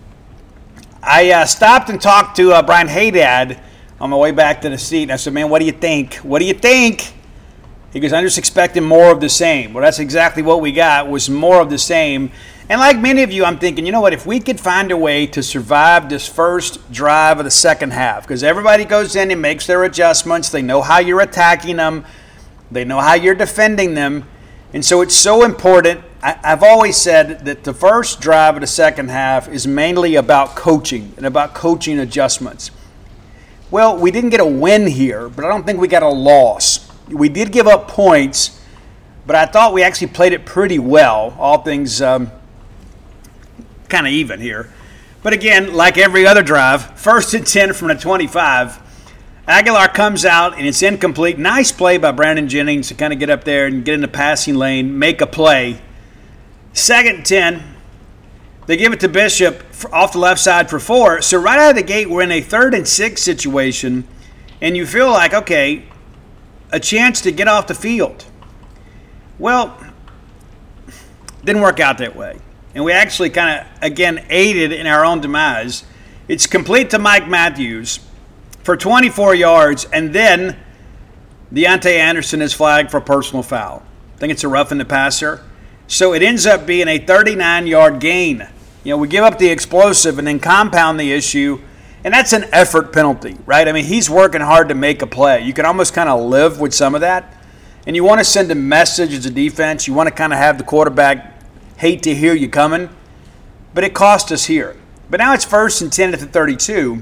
I stopped and talked to Brian Haydad on my way back to the seat, and I said, man, what do you think? What do you think? He goes, I'm just expecting more of the same. Well, that's exactly what we got, was more of the same. And like many of you, I'm thinking, you know what, if we could find a way to survive this first drive of the second half, because everybody goes in and makes their adjustments, they know how you're attacking them, they know how you're defending them, and so it's so important. I've always said that the first drive of the second half is mainly about coaching and about coaching adjustments. Well, we didn't get a win here, but I don't think we got a loss. We did give up points, but I thought we actually played it pretty well, all things kind of even here. But again, like every other drive, 1st and 10 from the 25. Aguilar comes out, and it's incomplete. Nice play by Brandon Jennings to kind of get up there and get in the passing lane, make a play. 2nd and 10. They give it to Bishop off the left side for 4. So right out of the gate, we're in a 3rd and 6 situation, and you feel like, okay, a chance to get off the field. Well, didn't work out that way. And we actually kind of, again, aided in our own demise. It's complete to Mike Matthews for 24 yards, and then Deontay Anderson is flagged for a personal foul. I think it's a roughing the passer. So it ends up being a 39-yard gain. You know, we give up the explosive and then compound the issue, and that's an effort penalty, right? I mean, he's working hard to make a play. You can almost kind of live with some of that. And you want to send a message as a defense. You want to kind of have the quarterback hate to hear you coming, but it cost us here. But now it's 1st and 10 at the 32,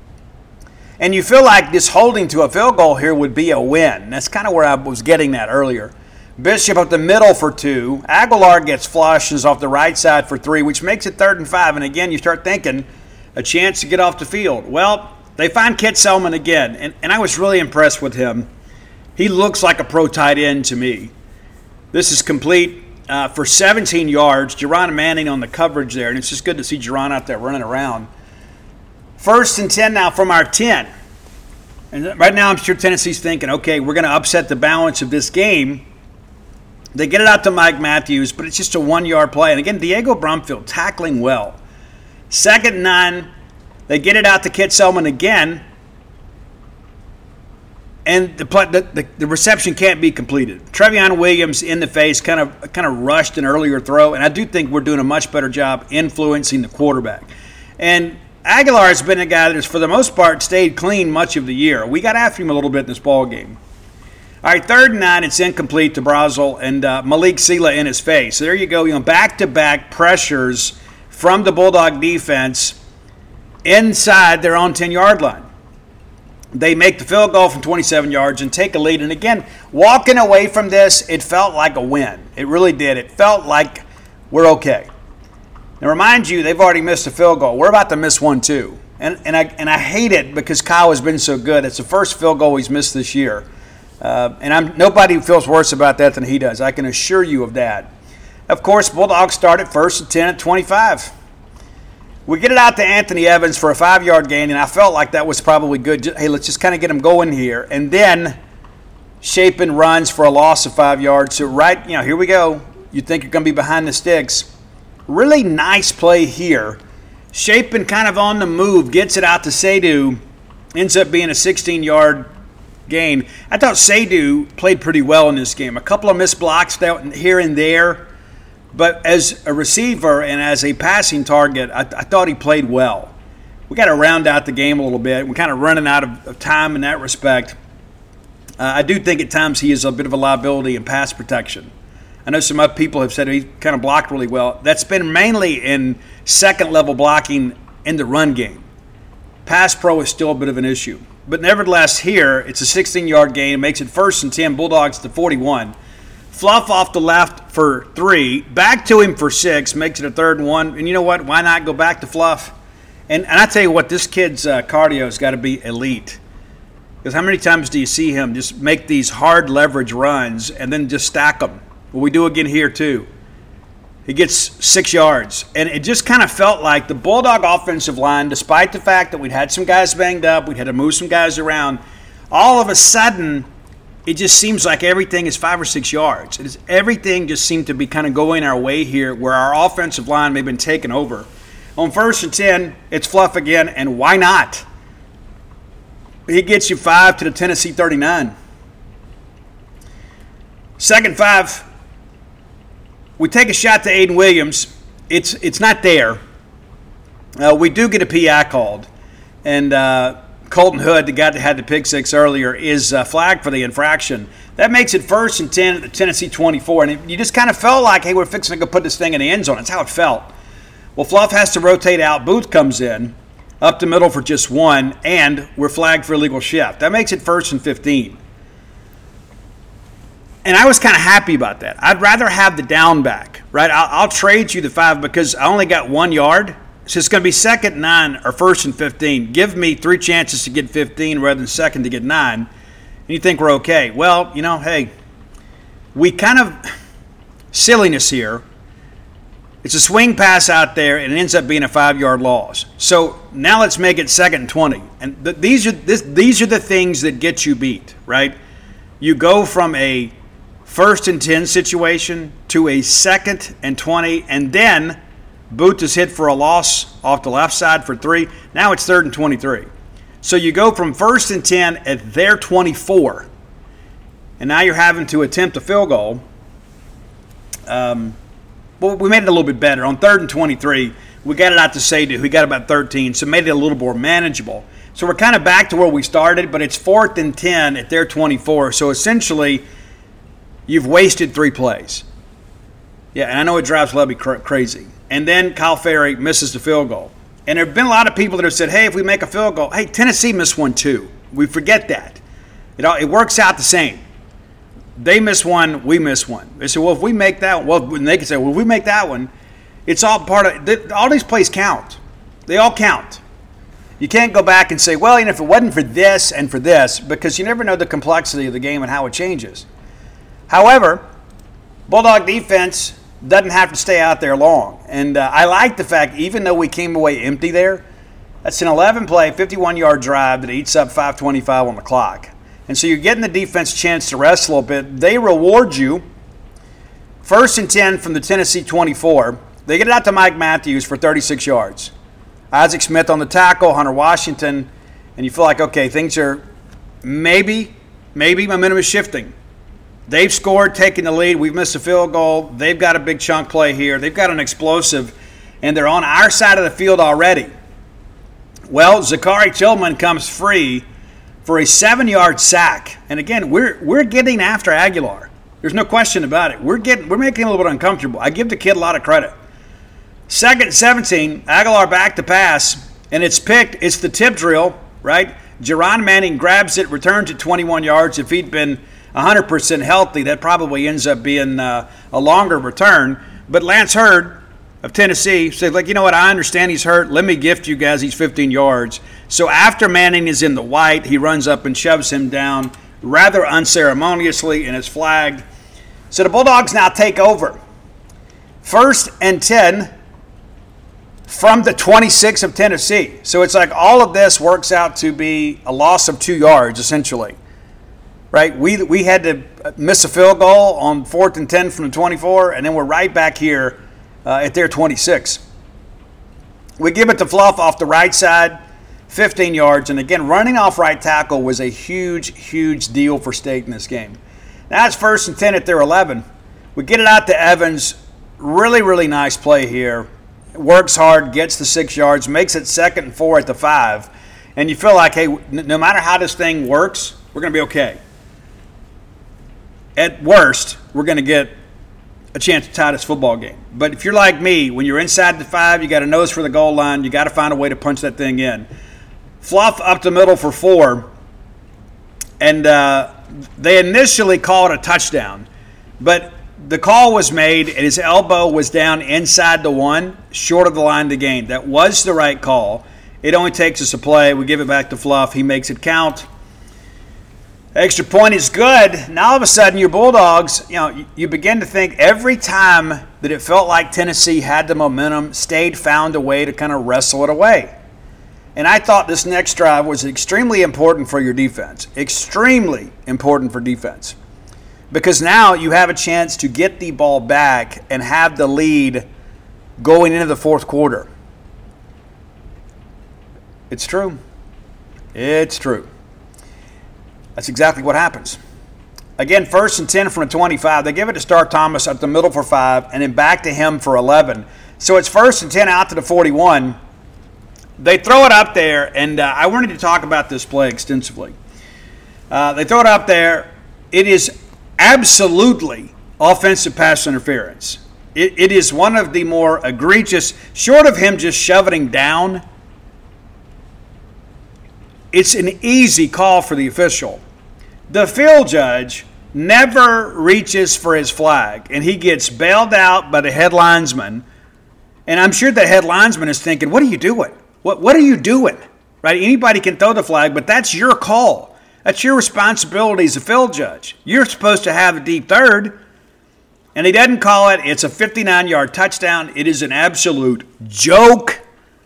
and you feel like this holding to a field goal here would be a win. That's kind of where I was getting at earlier. Bishop up the middle for 2. Aguilar gets flushes off the right side for 3, which makes it 3rd and 5. And again, you start thinking a chance to get off the field. Well, they find Kit Selman again, and I was really impressed with him. He looks like a pro tight end to me. This is complete for 17 yards. Jerron Manning on the coverage there, and it's just good to see Jerron out there running around. 1st and 10 now from our 10. And right now I'm sure Tennessee's thinking, okay, we're going to upset the balance of this game. They get it out to Mike Matthews, but it's just a 1-yard play. And again, Diego Brumfield tackling well. 2nd and 9. They get it out to Kit Selman again. And the reception can't be completed. Trevion Williams in the face, kind of rushed an earlier throw, and I do think we're doing a much better job influencing the quarterback. And Aguilar has been a guy that has, for the most part, stayed clean much of the year. We got after him a little bit in this ball game. All right, 3rd and 9, it's incomplete to Brazel and Malik Sela in his face. So there you go, back-to-back pressures from the Bulldog defense inside their own 10-yard line. They make the field goal from 27 yards and take a lead. And again, walking away from this, it felt like a win. It really did. It felt like we're okay. Now, remind you, they've already missed a field goal. We're about to miss one too. And I hate it because Kyle has been so good. It's the first field goal he's missed this year. Nobody feels worse about that than he does. I can assure you of that. Of course, Bulldogs start at 1st and 10 at 25. We get it out to Anthony Evans for a 5-yard gain, and I felt like that was probably good. Hey, let's just kind of get him going here. And then Shapen runs for a loss of 5 yards. So here we go. You think you're going to be behind the sticks. Really nice play here. Shapen kind of on the move, gets it out to Seydoux, ends up being a 16-yard gain. I thought Seydoux played pretty well in this game. A couple of missed blocks here and there, but as a receiver and as a passing target, I thought he played well. We got to round out the game a little bit. We're kind of running out of time in that respect. I do think at times he is a bit of a liability in pass protection. I know some other people have said he kind of blocked really well. That's been mainly in second-level blocking in the run game. Pass pro is still a bit of an issue. But nevertheless, here, it's a 16-yard gain. It makes it 1st and 10, Bulldogs to 41. Fluff off the left for 3. Back to him for 6. Makes it a 3rd and 1. And you know what? Why not go back to Fluff? And I tell you what, this kid's cardio has got to be elite. Because how many times do you see him just make these hard leverage runs and then just stack them? Well, we do again here too. He gets 6 yards. And it just kind of felt like the Bulldog offensive line, despite the fact that we'd had some guys banged up, we'd had to move some guys around, all of a sudden it just seems like everything is 5 or 6 yards. Everything just seemed to be kind of going our way here where our offensive line may have been taken over. On 1st and 10, it's Fluff again, and why not? He gets you 5 to the Tennessee 39. 2nd and 5. We take a shot to Aiden Williams. It's not there. We do get a PI called. And Colton Hood, the guy that had the pick six earlier, is flagged for the infraction. That makes it 1st and 10 at the Tennessee 24. And you just kind of felt like, hey, we're fixing to go put this thing in the end zone. That's how it felt. Well, Fluff has to rotate out. Booth comes in, up the middle for just 1, and we're flagged for illegal shift. That makes it 1st and 15. And I was kind of happy about that. I'd rather have the down back, right? I'll trade you the 5 because I only got 1 yard. So it's going to be 2nd and 9 or 1st and 15. Give me 3 chances to get 15 rather than 2nd to get 9. And you think we're okay. Well, hey, we kind of silliness here. It's a swing pass out there, and it ends up being a 5-yard loss. So now let's make it 2nd and 20. And these are the things that get you beat, right? You go from a 1st and 10 situation to a 2nd and 20, and then Booth is hit for a loss off the left side for 3. Now it's 3rd and 23. So you go from 1st and 10 at their 24, and now you're having to attempt a field goal. Well, we made it a little bit better. On 3rd and 23, we got it out to Seydoux. We got about 13, so made it a little more manageable. So we're kind of back to where we started, but it's 4th and 10 at their 24. So essentially, you've wasted 3 plays. Yeah, and I know it drives Levy crazy. And then Kyle Ferry misses the field goal. And there have been a lot of people that have said, hey, if we make a field goal, hey, Tennessee missed one too. We forget that. It works out the same. They miss one, we miss one. They say, well, if we make that one, well, they can say, well, if we make that one, it's all part of, all these plays count. They all count. You can't go back and say, well, if it wasn't for this and for this, because you never know the complexity of the game and how it changes. However, Bulldog defense doesn't have to stay out there long. And I like the fact, even though we came away empty there, that's an 11-play, 51-yard drive that eats up 5:25 on the clock. And so you're getting the defense a chance to rest a little bit. They reward you. 1st and 10 from the Tennessee 24. They get it out to Mike Matthews for 36 yards. Isaac Smith on the tackle, Hunter Washington, and you feel like, okay, things are maybe momentum is shifting. They've scored, taking the lead. We've missed a field goal. They've got a big chunk play here. They've got an explosive, and they're on our side of the field already. Well, Zachary Tillman comes free for a 7-yard sack. And again, we're getting after Aguilar. There's no question about it. We're making him a little bit uncomfortable. I give the kid a lot of credit. 2nd and 17, Aguilar back to pass, and it's picked. It's the tip drill, right? Jerron Manning grabs it, returns it 21 yards. If he'd been 100% healthy, that probably ends up being a longer return. But Lance Hurd of Tennessee said, like, you know what, I understand he's hurt. Let me gift you guys these 15 yards. So after Manning is in the white, he runs up and shoves him down rather unceremoniously, and is flagged. So the Bulldogs now take over. 1st and 10 from the 26 of Tennessee. So it's like all of this works out to be a loss of 2 yards, essentially. Right? We had to miss a field goal on 4th and 10 from the 24, and then we're right back here at their 26. We give it to Fluff off the right side, 15 yards. And again, running off right tackle was a huge, huge deal for State in this game. Now it's 1st and 10 at their 11. We get it out to Evans. Really, really nice play here. Works hard, gets the 6 yards, makes it 2nd and 4 at the 5. And you feel like, hey, no matter how this thing works, we're going to be okay. At worst, we're going to get a chance to tie this football game. But if you're like me, when you're inside the 5, you got a nose for the goal line, you got to find a way to punch that thing in. Fluff up the middle for 4. And they initially called a touchdown. But the call was made, and his elbow was down inside the 1, short of the line to gain. That was the right call. It only takes us a play. We give it back to Fluff. He makes it count. Extra point is good. Now all of a sudden, your Bulldogs, you begin to think every time that it felt like Tennessee had the momentum, State found a way to kind of wrestle it away. And I thought this next drive was extremely important for your defense. Extremely important for defense. Because now you have a chance to get the ball back and have the lead going into the 4th quarter. It's true. It's true. That's exactly what happens. Again, 1st and 10 from the 25. They give it to Star Thomas at the middle for 5, and then back to him for 11. So it's 1st and 10 out to the 41. They throw it up there, and I wanted to talk about this play extensively. They throw it up there. It is absolutely offensive pass interference. It is one of the more egregious, short of him just shoving down, it's an easy call for the official. The field judge never reaches for his flag, and he gets bailed out by the head linesman. And I'm sure the head linesman is thinking, what are you doing? What are you doing? Right? Anybody can throw the flag, but that's your call. That's your responsibility as a field judge. You're supposed to have a deep third, and he doesn't call it. It's a 59-yard touchdown. It is an absolute joke.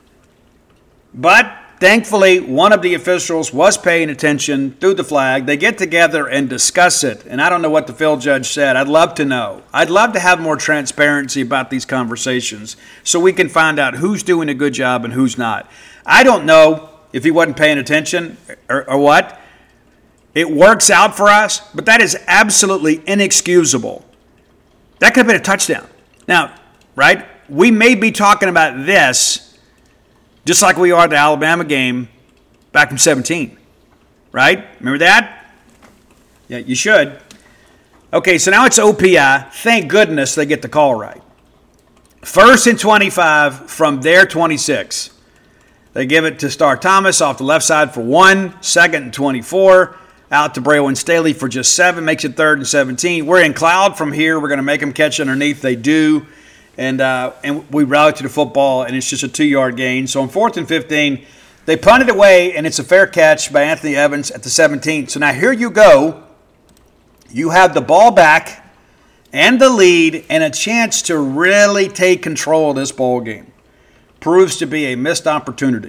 But thankfully, one of the officials was paying attention, threw the flag. They get together and discuss it. And I don't know what the field judge said. I'd love to know. I'd love to have more transparency about these conversations so we can find out who's doing a good job and who's not. I don't know if he wasn't paying attention or what. It works out for us, but that is absolutely inexcusable. That could have been a touchdown. Now, right, we may be talking about this just like we are at the Alabama game back in 17, right? Remember that? Yeah, you should. Okay, so now it's OPI. Thank goodness they get the call right. 1st and 25 from their 26. They give it to Star Thomas off the left side for 1, 2nd and 24. Out to Braylon Staley for just 7, makes it 3rd and 17. We're in cloud from here. We're going to make them catch underneath. They do. And we rally to the football, and it's just a 2-yard gain. So on 4th and 15, they punt it away, and it's a fair catch by Anthony Evans at the 17. So now here you go. You have the ball back and the lead and a chance to really take control of this ball game. Proves to be a missed opportunity.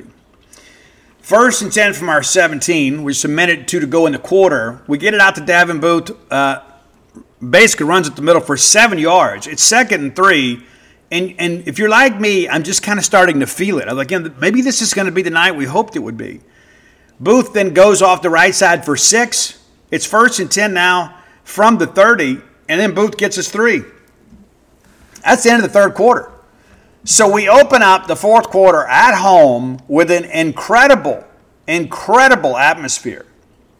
1st and 10 from our 17. We submitted 2 to go in the quarter. We get it out to Davin Booth. Basically runs at the middle for 7 yards. It's 2nd and 3. And if you're like me, I'm just kind of starting to feel it. I'm like, maybe this is going to be the night we hoped it would be. Booth then goes off the right side for 6. It's 1st and 10 now from the 30. And then Booth gets us 3. That's the end of the 3rd quarter. So we open up the 4th quarter at home with an incredible atmosphere.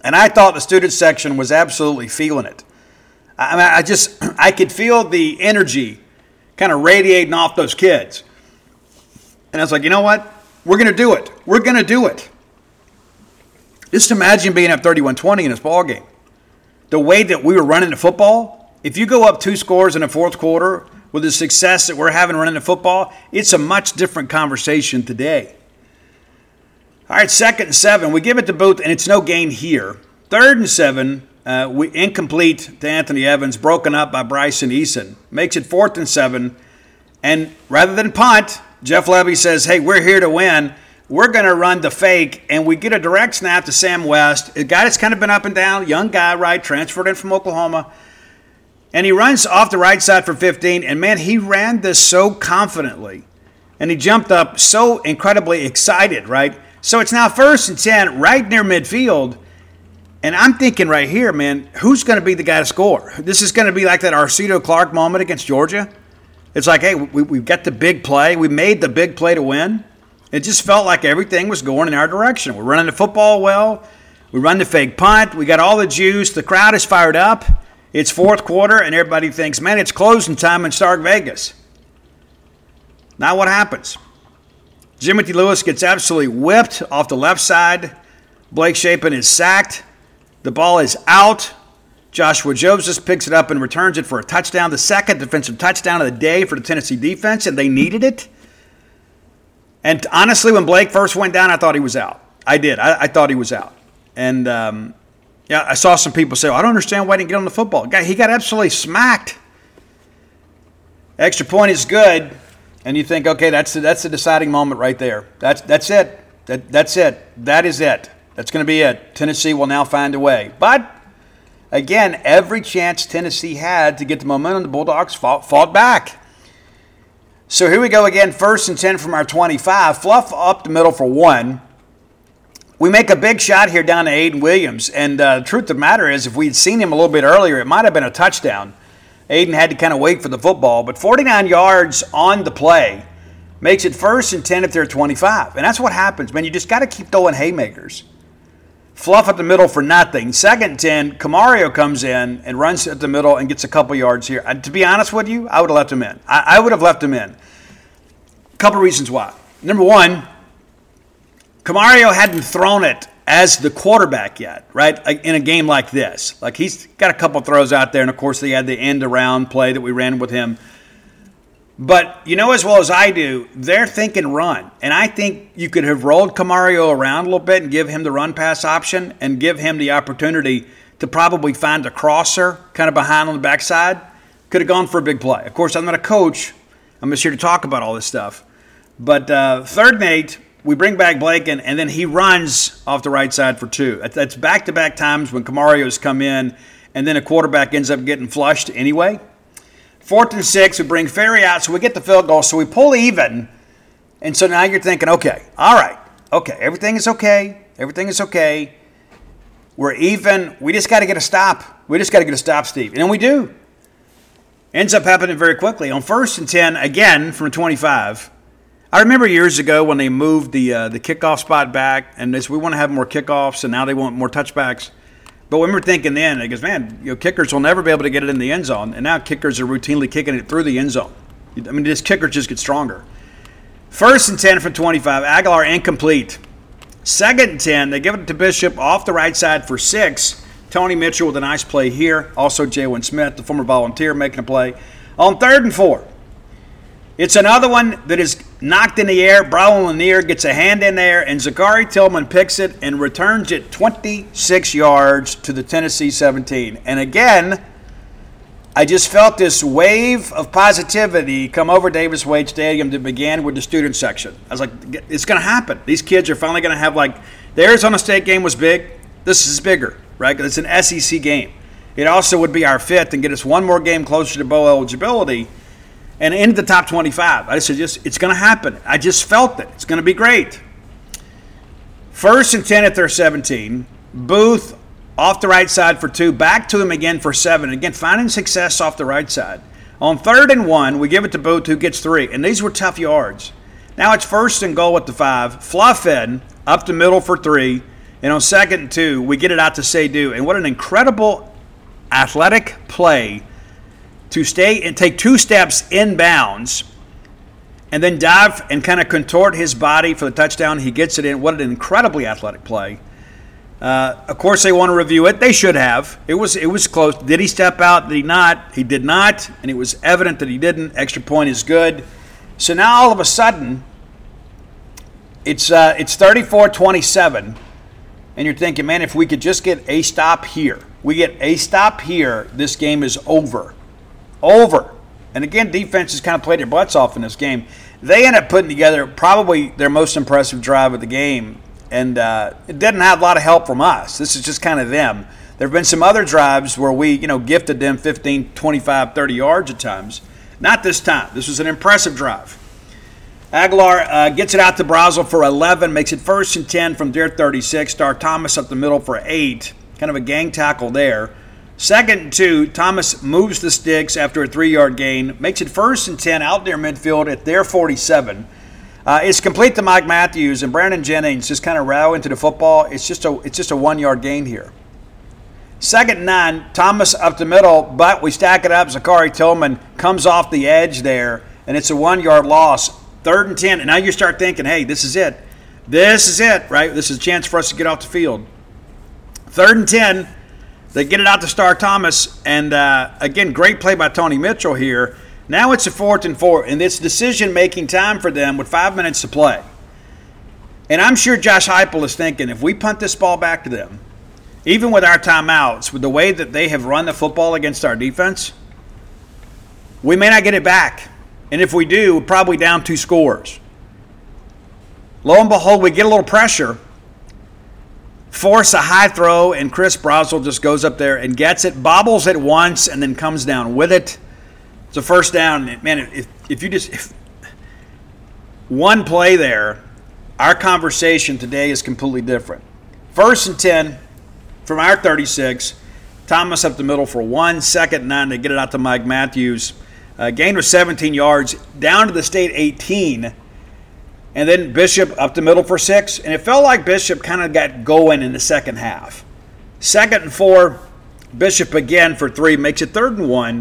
And I thought the student section was absolutely feeling it. I mean, I could feel the energy kind of radiating off those kids. And I was like, you know what? We're going to do it. We're going to do it. Just imagine being up 31-20 in this ball game. The way that we were running the football, if you go up 2 scores in the fourth quarter with the success that we're having running the football, it's a much different conversation today. All right, 2nd and 7. We give it to Booth, and it's no gain here. 3rd and 7. Incomplete to Anthony Evans, broken up by Bryson Eason. Makes it 4th and 7. And rather than punt, Jeff Levy says, hey, we're here to win. We're going to run the fake, and we get a direct snap to Sam West, a guy that's kind of been up and down, young guy, right, transferred in from Oklahoma. And he runs off the right side for 15, and, man, he ran this so confidently. And he jumped up so incredibly excited, right? So it's now 1st and 10 right near midfield. And I'm thinking right here, man, who's going to be the guy to score? This is going to be like that Arcito Clark moment against Georgia. It's like, hey, we've got the big play. We made the big play to win. It just felt like everything was going in our direction. We're running the football well. We run the fake punt. We got all the juice. The crowd is fired up. It's fourth quarter, and everybody thinks, man, it's closing time in Stark Vegas. Now what happens? Jimothy Lewis gets absolutely whipped off the left side. Blake Shapen is sacked. The ball is out. Joshua Joseph picks it up and returns it for a touchdown, the 2nd defensive touchdown of the day for the Tennessee defense, and they needed it. And honestly, when Blake first went down, I thought he was out. I did. I thought he was out. And, I saw some people say, I don't understand why he didn't get on the football. He got absolutely smacked. Extra point is good, and you think, okay, that's the deciding moment right there. That's it. That's it. That is it. That's going to be it. Tennessee will now find a way. But, again, every chance Tennessee had to get the momentum, the Bulldogs fought back. So here we go again, 1st and 10 from our 25. Fluff up the middle for 1. We make a big shot here down to Aiden Williams. And the truth of the matter is, if we had seen him a little bit earlier, it might have been a touchdown. Aiden had to kind of wait for the football. But 49 yards on the play makes it 1st and 10 at their 25. And that's what happens, man. You just got to keep throwing haymakers. Fluff at the middle for nothing. 2nd and 10, Camario comes in and runs at the middle and gets a couple yards here. To be honest with you, I would have left him in. I would have left him in. A couple reasons why. Number one, Camario hadn't thrown it as the quarterback yet, right, in a game like this. Like, he's got a couple throws out there, and, of course, they had the end-around play that we ran with him. But you know as well as I do, they're thinking run. And I think you could have rolled Camario around a little bit and give him the run-pass option and give him the opportunity to probably find a crosser kind of behind on the backside. Could have gone for a big play. Of course, I'm not a coach. I'm just here to talk about all this stuff. But 3rd and 8, we bring back Blake, and then he runs off the right side for 2. That's back-to-back times when Camario's come in, and then a quarterback ends up getting flushed anyway. 4th and 6, we bring Ferry out, so we get the field goal. So we pull even, and so now you're thinking, okay, all right, okay, everything is okay. Everything is okay. We're even. We just got to get a stop. We just got to get a stop, Steve. And then we do. Ends up happening very quickly. On 1st and 10, again, from 25, I remember years ago when they moved the kickoff spot back, and they said, we want to have more kickoffs, and now they want more touchbacks. But we were thinking then, it goes, man, kickers will never be able to get it in the end zone, and now kickers are routinely kicking it through the end zone. I mean, this kicker just gets stronger. 1st and 10 from 25, Aguilar incomplete. 2nd and 10, they give it to Bishop off the right side for 6. Tony Mitchell with a nice play here. Also Jalen Smith, the former Volunteer, making a play. On 3rd and 4, it's another one that is knocked in the air. Brian Lanier gets a hand in there, and Zachary Tillman picks it and returns it 26 yards to the Tennessee 17. And again, I just felt this wave of positivity come over Davis Wade Stadium that began with the student section. I was like, it's going to happen. These kids are finally going to have, like, the Arizona State game was big. This is bigger, right? Because it's an SEC game. It also would be our 5th and get us one more game closer to bowl eligibility and into the top 25. I said, it's going to happen. I just felt it. It's going to be great. 1st and 10 at their 17. Booth off the right side for 2. Back to him again for 7. Again, finding success off the right side. On 3rd and 1, we give it to Booth, who gets 3. And these were tough yards. Now it's 1st and goal at the 5. Fluff in, up the middle for 3. And on 2nd and 2, we get it out to Seydoux. And what an incredible athletic play to stay and take 2 steps inbounds and then dive and kind of contort his body for the touchdown. He gets it in. What an incredibly athletic play. Of course, they want to review it. They should have. It was close. Did he step out? Did he not? He did not, and it was evident that he didn't. Extra point is good. So now all of a sudden, it's 34-27, and you're thinking, man, if we could just get a stop here, this game is over. Over. And again, defense has kind of played their butts off in this game. They end up putting together probably their most impressive drive of the game, and it didn't have a lot of help from us. This is just kind of them. There have been some other drives where we, gifted them 15, 25, 30 yards at times. Not this time. This was an impressive drive. Aguilar gets it out to Brazel for 11, makes it 1st and 10 from their 36. Star Thomas up the middle for 8. Kind of a gang tackle there. 2nd and 2, Thomas moves the sticks after a 3-yard gain, makes it 1st and 10 out near midfield at their 47. It's complete to Mike Matthews, and Brandon Jennings just kind of row into the football. It's just a 1-yard gain here. 2nd and 9, Thomas up the middle, but we stack it up. Zachary Tillman comes off the edge there, and it's a 1-yard loss. 3rd and 10, and now you start thinking, hey, this is it. This is it, right? This is a chance for us to get off the field. 3rd and 10, they get it out to Star Thomas, and again, great play by Tony Mitchell here. Now it's a 4th and 4, and it's decision-making time for them with 5 minutes to play. And I'm sure Josh Heupel is thinking, if we punt this ball back to them, even with our timeouts, with the way that they have run the football against our defense, we may not get it back. And if we do, we're probably down 2 scores. Lo and behold, we get a little pressure, force a high throw, and Chris Brazel just goes up there and gets it, bobbles it once, and then comes down with it. It's a 1st down. Man, if one play there, our conversation today is completely different. 1st and 10 from our 36. Thomas up the middle for 1. 2nd and 9. They get it out to Mike Matthews. Gain was 17 yards, down to the state 18. And then Bishop up the middle for 6. And it felt like Bishop kind of got going in the second half. 2nd and 4. Bishop again for 3. Makes it 3rd and 1.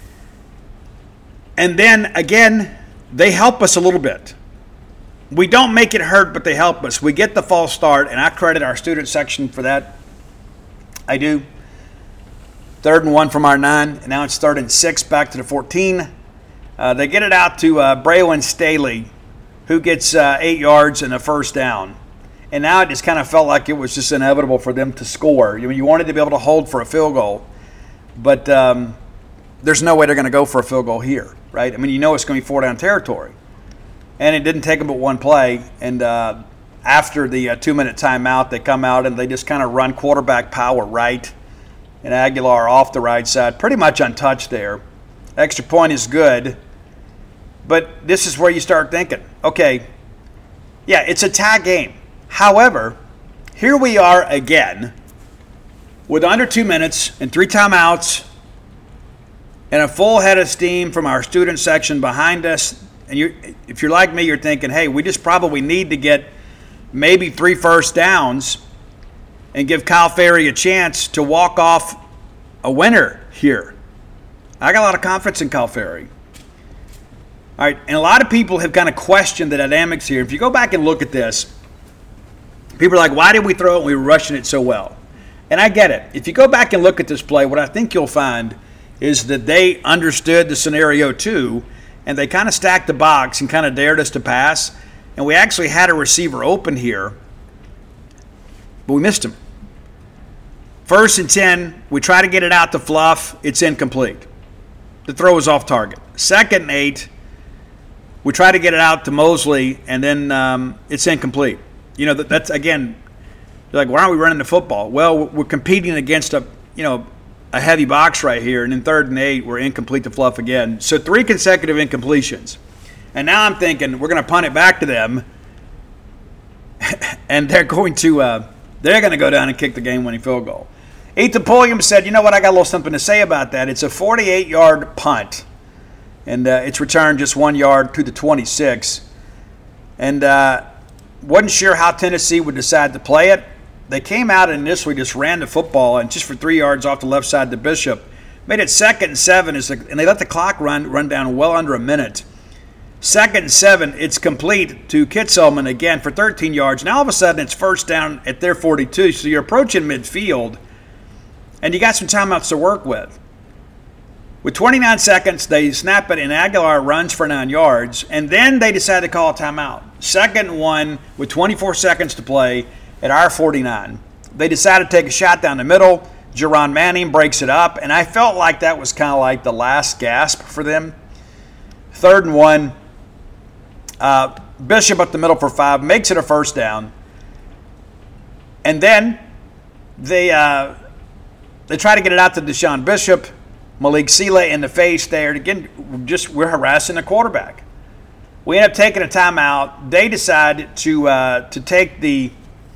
And then, again, they help us a little bit. We don't make it hurt, but they help us. We get the false start, and I credit our student section for that. I do. 3rd and 1 from our 9, and now it's 3rd and 6 back to the 14. They get it out to Braylon Staley, who gets 8 yards and a 1st down. And now it just kind of felt like it was just inevitable for them to score. You wanted to be able to hold for a field goal, but there's no way they're going to go for a field goal here, right? I mean, it's going to be 4-down territory. And it didn't take them but one play. And after the 2-minute timeout, they come out and they just kind of run quarterback power right. And Aguilar off the right side, pretty much untouched there. Extra point is good. But this is where you start thinking, okay, yeah, it's a tie game. However, here we are again with under 2 minutes and 3 timeouts and a full head of steam from our student section behind us. And if you're like me, you're thinking, hey, we just probably need to get maybe 3 first downs and give Kyle Ferry a chance to walk off a winner here. I got a lot of confidence in Kyle Ferry. All right, and a lot of people have kind of questioned the dynamics here. If you go back and look at this, people are like, why did we throw it when we were rushing it so well? And I get it. If you go back and look at this play, what I think you'll find is that they understood the scenario too, and they kind of stacked the box and kind of dared us to pass. And we actually had a receiver open here, but we missed him. 1st and 10, we try to get it out to Fluff. It's incomplete. The throw was off target. 2nd and 8, we try to get it out to Mosley, and then it's incomplete. That's, again, you're like, why aren't we running the football? Well, we're competing against a heavy box right here, and in 3rd and 8, we're incomplete to Fluff again. So 3 consecutive incompletions. And now I'm thinking we're going to punt it back to them, and they're going to go down and kick the game-winning field goal. Ethan Pulliam said, you know what, I got a little something to say about that. It's a 48-yard punt, and it's returned just 1 yard to the 26. And wasn't sure how Tennessee would decide to play it. they came out and initially just ran the football and just for 3 yards off the left side to Bishop. Made it 2nd and 7, and they let the clock run down well under a minute. 2nd and 7, it's complete to Kitzelman again for 13 yards. Now all of a sudden it's first down at their 42, so you're approaching midfield, and you got some timeouts to work with. With 29 seconds, they snap it, and Aguilar runs for 9 yards, and then they decide to call a timeout. 2nd and 1 with 24 seconds to play at our 49. They decided to take a shot down the middle. Jerron Manning breaks it up, and I felt like that was kind of like the last gasp for them. 3rd and 1. Bishop up the middle for 5, makes it a first down. And then they try to get it out to Deshaun Bishop. Malik Sela in the face there. Again, we're harassing the quarterback. We end up taking a timeout. They decide to take the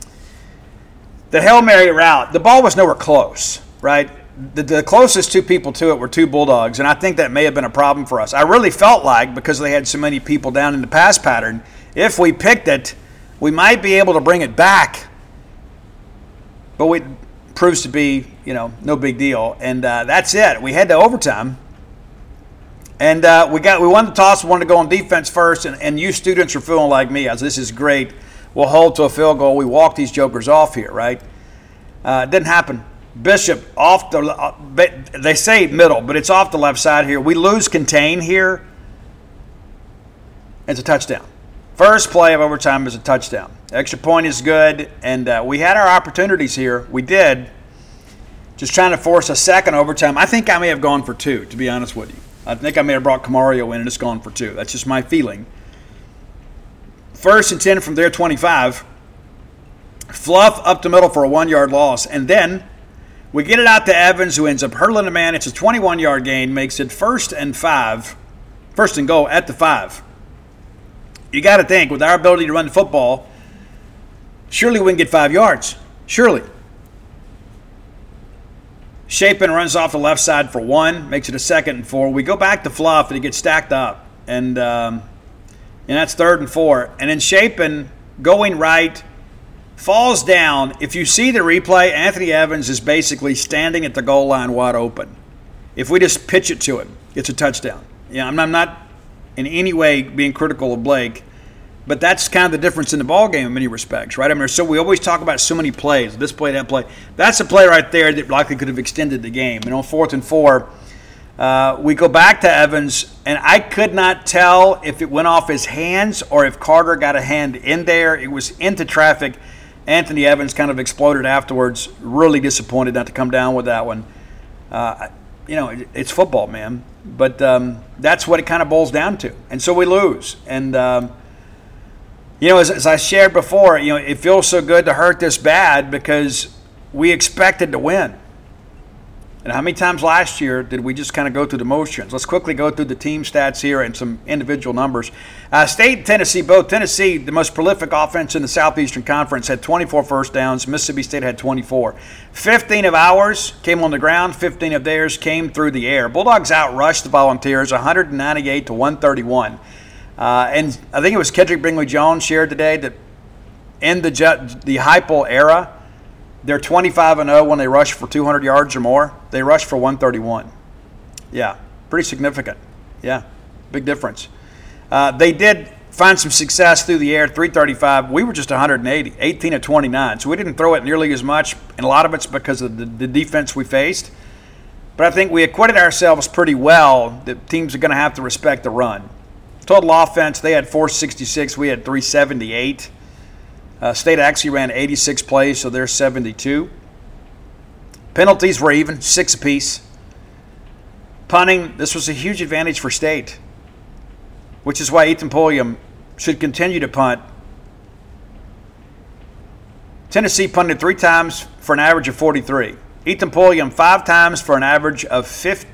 Hail Mary route. The ball was nowhere close, right? The closest two people to it were two Bulldogs, and I think that may have been a problem for us. I really felt like, because they had so many people down in the pass pattern, if we picked it, we might be able to bring it back. But it proves to be, no big deal. And that's it. We head to overtime. And we won the toss. We wanted to go on defense first, and you students are feeling like me, as this is great. We'll hold to a field goal. We walk these jokers off here, right? It didn't happen. Bishop off they say middle, but it's off the left side here. We lose contain here. It's a touchdown. First play of overtime is a touchdown. Extra point is good, and we had our opportunities here. We did. Just trying to force a second overtime. I think I may have gone for 2, to be honest with you. I think I may have brought Camario in and it's gone for 2. That's just my feeling. 1st and 10 from their 25. Fluff up the middle for a 1-yard loss. And then we get it out to Evans, who ends up hurling a man. It's a 21-yard gain, makes it 1st and 5. 1st and goal at the 5. You got to think, with our ability to run the football, surely we can get 5 yards. Surely. Chapin runs off the left side for 1, makes it a 2nd and 4. We go back to Fluff, and he gets stacked up. And that's 3rd and 4. And then Chapin, going right, falls down. If you see the replay, Anthony Evans is basically standing at the goal line wide open. If we just pitch it to him, it's a touchdown. I'm not in any way being critical of Blake, but that's kind of the difference in the ball game in many respects, right? We always talk about so many plays, this play, that play. That's a play right there that likely could have extended the game. And on 4th and 4, we go back to Evans, and I could not tell if it went off his hands or if Carter got a hand in there. It was into traffic. Anthony Evans kind of exploded afterwards. Really disappointed not to come down with that one. It's football, man. But that's what it kind of boils down to. And so we lose. And, as I shared before, it feels so good to hurt this bad because we expected to win. And how many times last year did we just kind of go through the motions? Let's quickly go through the team stats here and some individual numbers. State and Tennessee, both. Tennessee, the most prolific offense in the Southeastern Conference, had 24 first downs. Mississippi State had 24. 15 of ours came on the ground. 15 of theirs came through the air. Bulldogs outrushed the Volunteers 198 to 131. And I think it was Kedrick Bringley-Jones shared today that in the Heupel era, they're 25-0 when they rush for 200 yards or more. They rush for 131. Yeah, pretty significant. Yeah, big difference. They did find some success through the air, 335. We were just 180, 18 of 29. So we didn't throw it nearly as much, and a lot of it's because of the defense we faced. But I think we acquitted ourselves pretty well that teams are going to have to respect the run. Total offense, they had 466. We had 378. State actually ran 86 plays, so they're 72. Penalties were even, 6 apiece. Punting, this was a huge advantage for State, which is why Ethan Pulliam should continue to punt. Tennessee punted 3 times for an average of 43. Ethan Pulliam 5 times for an average of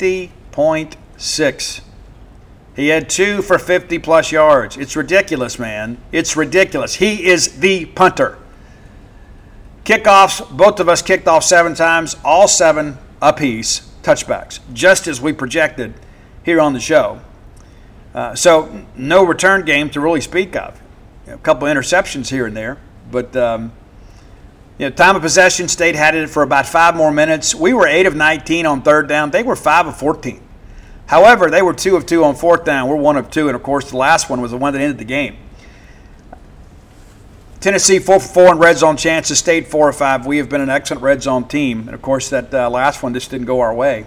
50.6. He had 2 for 50-plus yards. It's ridiculous, man. It's ridiculous. He is the punter. Kickoffs, both of us kicked off 7 times, all 7 apiece touchbacks, just as we projected here on the show. So no return game to really speak of. A couple of interceptions here and there. But, Time of possession, State had it for about 5 more minutes. We were 8 of 19 on third down. They were 5 of 14. However, they were 2 of 2 on fourth down. We're 1 of 2, and of course the last one was the one that ended the game. Tennessee 4 for 4 in red zone chances. State 4 of 5. We have been an excellent red zone team, and of course that last one just didn't go our way.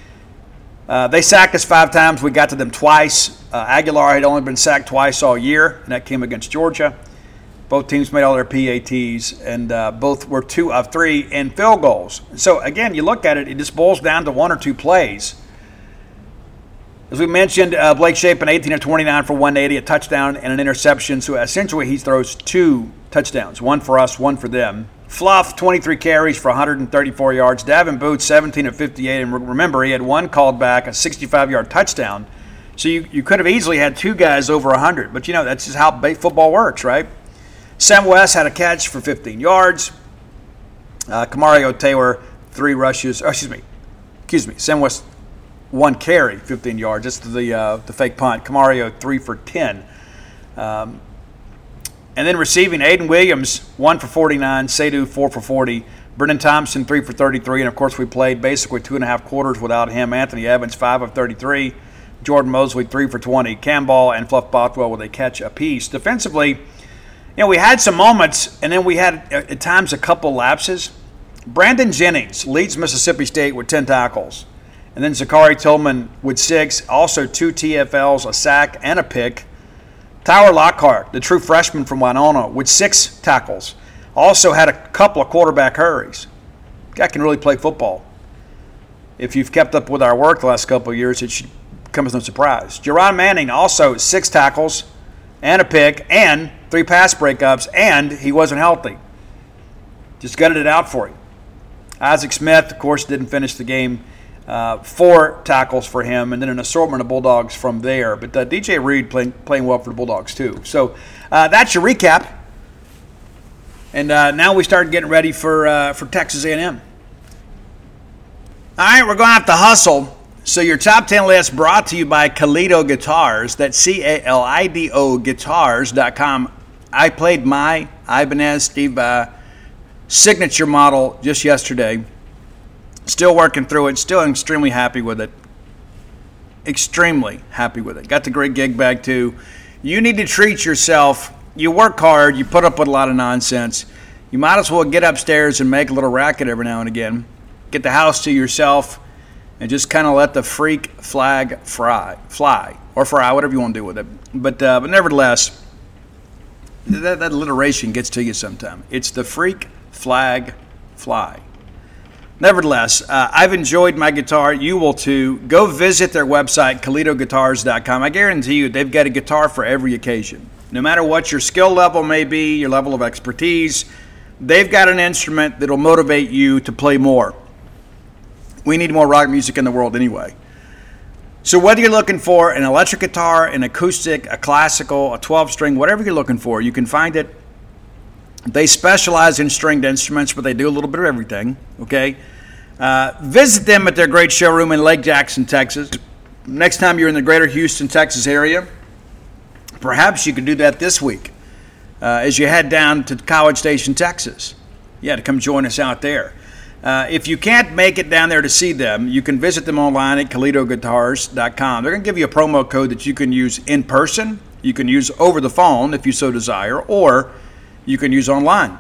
They sacked us 5 times. We got to them twice. Aguilar had only been sacked twice all year, and that came against Georgia. Both teams made all their PATs, and both were 2 of 3 in field goals. So, again, you look at it, it just boils down to 1 or 2 plays. As we mentioned, Blake Shapen, 18 of 29 for 180, a touchdown and an interception. So, essentially, he throws 2 touchdowns, 1 for us, 1 for them. Fluff, 23 carries for 134 yards. Davin Booth, 17 of 58. And remember, he had 1 called back, a 65-yard touchdown. So, you could have easily had 2 guys over 100. But, that's just how football works, right? Sam West had a catch for 15 yards. Kamario Taylor, 3 rushes. Sam West, 1 carry, 15 yards. That's the fake punt. Kamario, 3 for 10. And then receiving, Aiden Williams, 1 for 49. Seydu, 4 for 40. Brendan Thompson, 3 for 33. And, of course, we played basically 2.5 quarters without him. Anthony Evans, 5 of 33. Jordan Mosley, 3 for 20. Cam Ball and Fluff Bothwell with a catch apiece. Defensively, we had some moments, and then we had, at times, a couple lapses. Brandon Jennings leads Mississippi State with 10 tackles. And then Zachary Tillman with 6, also 2 TFLs, a sack, and a pick. Tyler Lockhart, the true freshman from Winona, with 6 tackles. Also had a couple of quarterback hurries. Guy can really play football. If you've kept up with our work the last couple of years, it should come as no surprise. Jerron Manning, also 6 tackles and a pick and 3 pass breakups, and he wasn't healthy. Just gutted it out for him. Isaac Smith, of course, didn't finish the game. 4 tackles for him, and then an assortment of Bulldogs from there. But DJ Reed playing well for the Bulldogs too. So that's your recap. And now we start getting ready for Texas A&M. All right, we're going to have to hustle. So your top 10 list brought to you by Kalido Guitars. That's Calido Guitars.com. I played my Ibanez Steve signature model just yesterday. Still working through it. Still extremely happy with it. Extremely happy with it. Got the great gig bag too. You need to treat yourself. You work hard. You put up with a lot of nonsense. You might as well get upstairs and make a little racket every now and again. Get the house to yourself and just kind of let the freak flag fly, or fry, whatever you want to do with it. But nevertheless, that alliteration gets to you sometime. It's the freak flag fly. Nevertheless, I've enjoyed my guitar. You will too. Go visit their website, KalidoGuitars.com. I guarantee you they've got a guitar for every occasion. No matter what your skill level may be, your level of expertise, they've got an instrument that will motivate you to play more. We need more rock music in the world anyway. So whether you're looking for an electric guitar, an acoustic, a classical, a 12-string, whatever you're looking for, you can find it. They specialize in stringed instruments, but they do a little bit of everything, okay? Visit them at their great showroom in Lake Jackson, Texas. Next time you're in the greater Houston, Texas area, perhaps you could do that this week as you head down to College Station, Texas. Yeah, to come join us out there. If you can't make it down there to see them, you can visit them online at KalidoGuitars.com. They're going to give you a promo code that you can use in person, you can use over the phone if you so desire, or you can use online.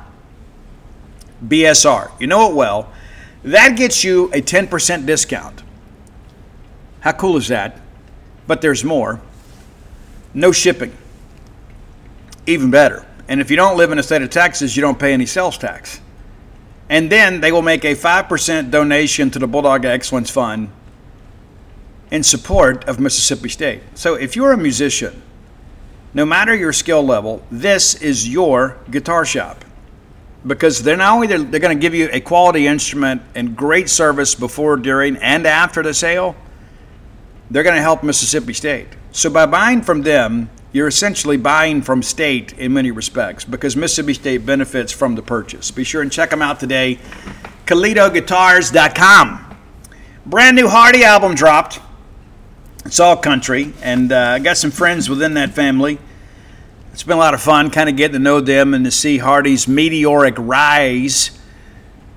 BSR. You know it well. That gets you a 10% discount. How cool is that? But there's more. No shipping. Even better. And if you don't live in the state of Texas, you don't pay any sales tax. And then they will make a 5% donation to the Bulldog Excellence Fund in support of Mississippi State. So if you're a musician, no matter your skill level, this is your guitar shop. Because they're not only they're going to give you a quality instrument and great service before, during, and after the sale, they're going to help Mississippi State. So by buying from them, you're essentially buying from State in many respects because Mississippi State benefits from the purchase. Be sure and check them out today. KalidoGuitars.com. Brand new Hardy album dropped. It's all country, and I got some friends within that family. It's been a lot of fun kind of getting to know them and to see Hardy's meteoric rise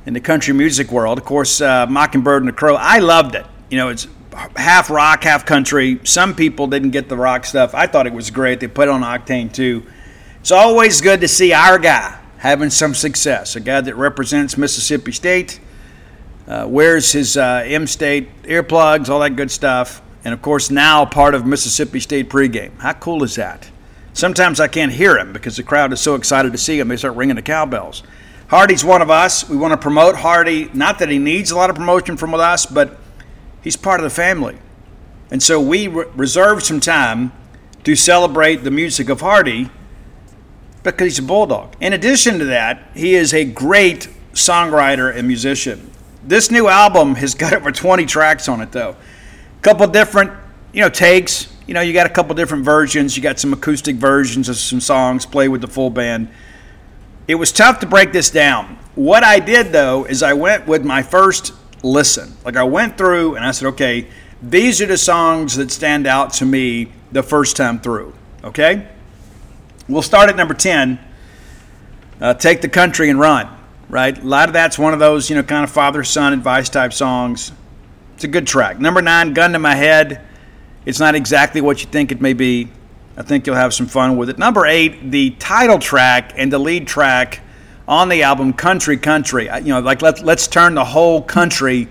in the country music world. Of course, Mockingbird and the Crow, I loved it. It's half rock, half country. Some people didn't get the rock stuff. I thought it was great. They put it on Octane too. It's always good to see our guy having some success, a guy that represents Mississippi State, wears his M-State earplugs, all that good stuff, and of course now part of Mississippi State pregame. How cool is that? Sometimes I can't hear him because the crowd is so excited to see him, they start ringing the cowbells. Hardy's one of us. We want to promote Hardy. Not that he needs a lot of promotion from us, but he's part of the family. And so we reserved some time to celebrate the music of Hardy because he's a Bulldog. In addition to that, he is a great songwriter and musician. This new album has got over 20 tracks on it, though. A couple different, takes. You got a couple different versions. You got some acoustic versions of some songs played with the full band. It was tough to break this down. What I did, though, is I went with my first listen. Like, I went through and I said, okay, these are the songs that stand out to me the first time through, okay? We'll start at number 10, Take the Country and Run, right? A lot of that's one of those, kind of father-son advice type songs. It's a good track. Number 9, Gun to My Head. It's not exactly what you think it may be. I think you'll have some fun with it. Number 8, the title track and the lead track on the album, Country Country. Let's turn the whole country.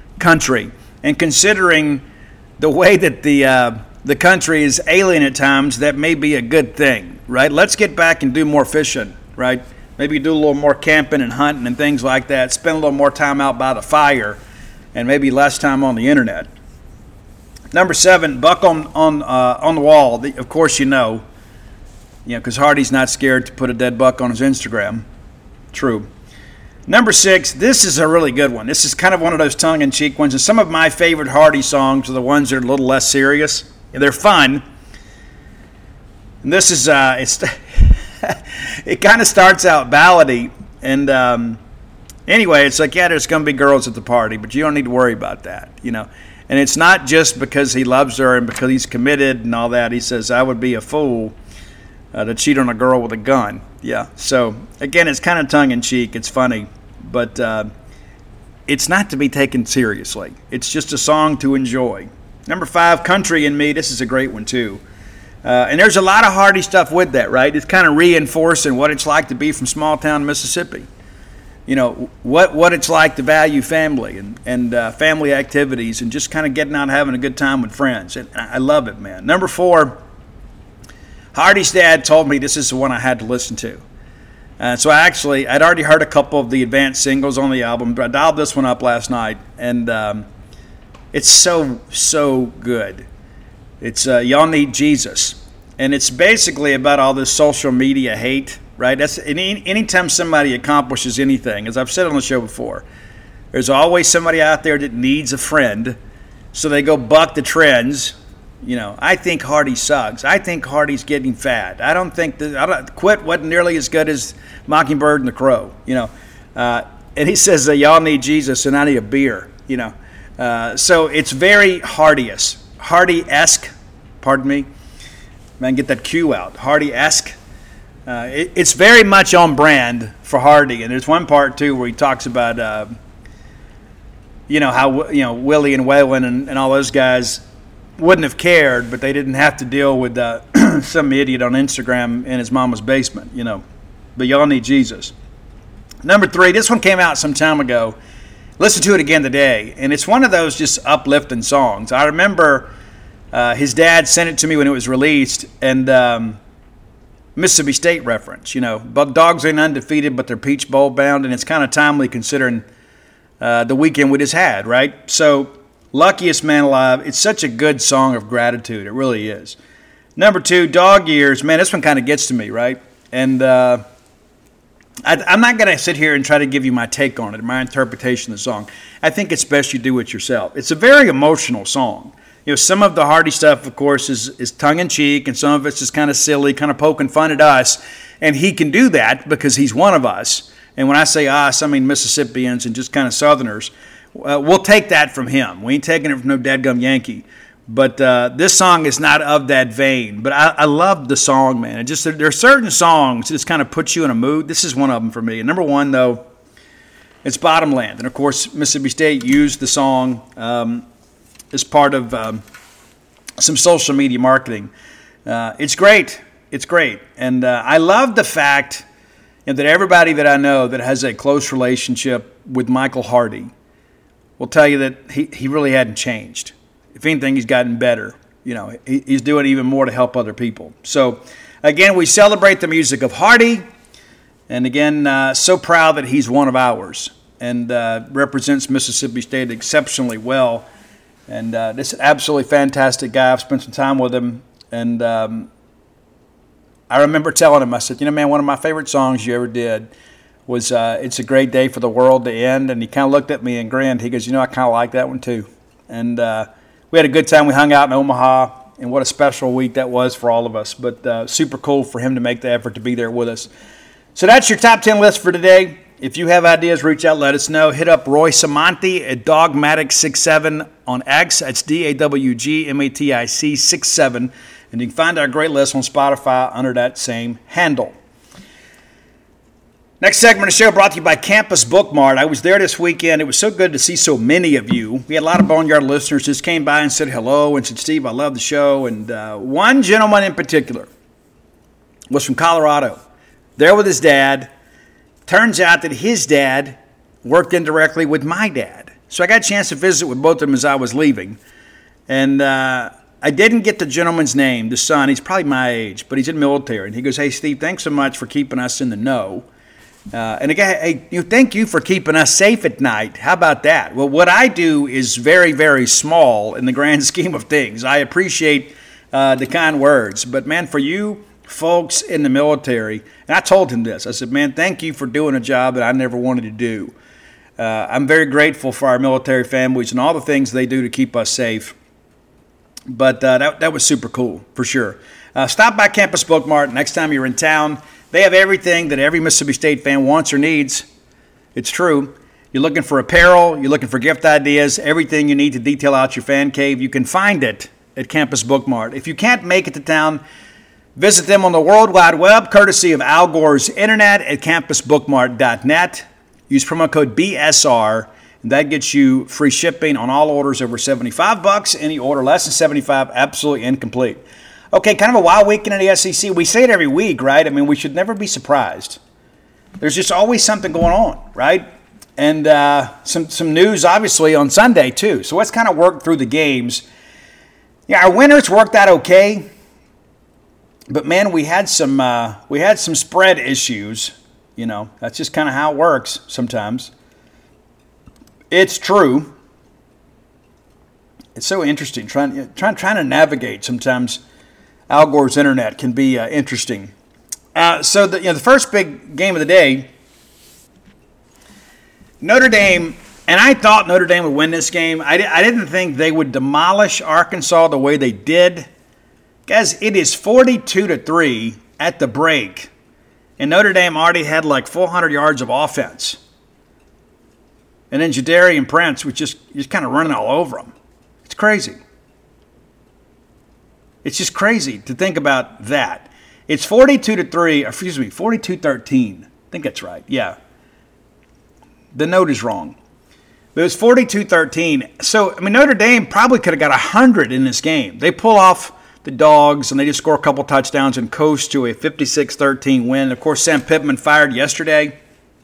And considering the way that the country is alien at times, that may be a good thing, right? Let's get back and do more fishing, right? Maybe do a little more camping and hunting and things like that. Spend a little more time out by the fire and maybe less time on the internet. Number 7, Buck on the Wall. Of course because Hardy's not scared to put a dead buck on his Instagram. True. Number 6, this is a really good one. This is kind of one of those tongue-in-cheek ones. And some of my favorite Hardy songs are the ones that are a little less serious. They're fun. And this is, it kind of starts out ballady. And anyway, it's like, there's going to be girls at the party, but you don't need to worry about that, And it's not just because he loves her and because he's committed and all that. He says, I would be a fool to cheat on a girl with a gun. Yeah. So, again, it's kind of tongue-in-cheek. It's funny. But it's not to be taken seriously. It's just a song to enjoy. Number 5, Country and Me. This is a great one, too. And there's a lot of Hardy stuff with that, right? It's kind of reinforcing what it's like to be from small-town Mississippi. What it's like to value family and family activities and just kind of getting out and having a good time with friends. And I love it, man. Number 4, Hardy's dad told me this is the one I had to listen to. So I'd already heard a couple of the advanced singles on the album, but I dialed this one up last night, and it's so good. It's Y'all Need Jesus. And it's basically about all this social media hate, right? That's anytime somebody accomplishes anything, as I've said on the show before, there's always somebody out there that needs a friend, so they go buck the trends. I think Hardy sucks. I think Hardy's getting fat. I don't think Quit wasn't nearly as good as Mockingbird and the Crow. And he says, y'all need Jesus and I need a beer. So it's very Hardy-esque. Pardon me. Man, get that Q out. Hardy-esque. It's very much on brand for Hardy, and there's one part too where he talks about, how Willie and Waylon and all those guys wouldn't have cared, but they didn't have to deal with some idiot on Instagram in his mama's basement. But y'all need Jesus. Number 3, this one came out some time ago. Listen to it again today, and it's one of those just uplifting songs. I remember his dad sent it to me when it was released, and Mississippi State reference, Dogs ain't undefeated, but they're Peach Bowl bound, and it's kind of timely considering the weekend we just had, right? So, Luckiest Man Alive, it's such a good song of gratitude. It really is. Number 2, Dog Years. Man, this one kind of gets to me, right? And I'm not going to sit here and try to give you my take on it, my interpretation of the song. I think it's best you do it yourself. It's a very emotional song. Some of the Hardy stuff, of course, is tongue-in-cheek, and some of it's just kind of silly, kind of poking fun at us. And he can do that because he's one of us. And when I say us, I mean Mississippians and just kind of Southerners. We'll take that from him. We ain't taking it from no dadgum Yankee. But this song is not of that vein. But I love the song, man. It just there are certain songs that just kind of put you in a mood. This is one of them for me. And number 1, though, It's Bottomland. And, of course, Mississippi State used the song as part of some social media marketing. It's great. It's great. And I love the fact that everybody that I know that has a close relationship with Michael Hardy will tell you that he really hadn't changed. If anything, he's gotten better. He's doing even more to help other people. So, again, we celebrate the music of Hardy. And again, so proud that he's one of ours and represents Mississippi State exceptionally well. And this is an absolutely fantastic guy. I've spent some time with him. And I remember telling him, I said, man, one of my favorite songs you ever did was It's a Great Day for the World to End. And he kind of looked at me and grinned. He goes, I kind of like that one too. And we had a good time. We hung out in Omaha. And what a special week that was for all of us. But super cool for him to make the effort to be there with us. So that's your top 10 list for today. If you have ideas, reach out, let us know. Hit up Roy Samanti at Dogmatic67 on X. That's DAWGMATIC 67. And you can find our great list on Spotify under that same handle. Next segment of the show brought to you by Campus Bookmart. I was there this weekend. It was so good to see so many of you. We had a lot of Boneyard listeners just came by and said hello and said, Steve, I love the show. And one gentleman in particular was from Colorado. There with his dad. Turns out that his dad worked indirectly with my dad. So I got a chance to visit with both of them as I was leaving. And I didn't get the gentleman's name, the son. He's probably my age, but he's in the military. And he goes, hey, Steve, thanks so much for keeping us in the know. And again, hey, thank you for keeping us safe at night. How about that? Well, what I do is very, very small in the grand scheme of things. I appreciate the kind words. But, man, for you folks in the military, and I told him this. I said, man, thank you for doing a job that I never wanted to do. I'm very grateful for our military families and all the things they do to keep us safe. But that was super cool, for sure. Stop by Campus Bookmart next time you're in town. They have everything that every Mississippi State fan wants or needs. It's true. You're looking for apparel. You're looking for gift ideas. Everything you need to detail out your fan cave, you can find it at Campus Bookmart. If you can't make it to town, visit them on the World Wide Web, courtesy of Al Gore's Internet at campusbookmart.net. Use promo code BSR, and that gets you free shipping on all orders over $75. Any order less than $75, absolutely incomplete. Okay, kind of a wild weekend in the SEC. We say it every week, right? I mean, we should never be surprised. There's just always something going on, right? And some news, obviously, on Sunday, too. So let's kind of work through the games. Yeah, our winners worked out okay. But, man, we had some spread issues. That's just kind of how it works sometimes. It's true. It's so interesting trying to navigate sometimes. Al Gore's Internet can be interesting. So the first big game of the day, Notre Dame, and I thought Notre Dame would win this game. I didn't think they would demolish Arkansas the way they did. Guys, it is 42-3 at the break, and Notre Dame already had like 400 yards of offense. And then Jadarian Prince was just kind of running all over them. It's crazy. It's just crazy to think about that. It's 42-13. I think that's right. Yeah. The note is wrong. But it was 42-13. So, Notre Dame probably could have got 100 in this game. They pull off the Dogs, and they just score a couple touchdowns and coast to a 56-13 win. Of course, Sam Pittman fired yesterday.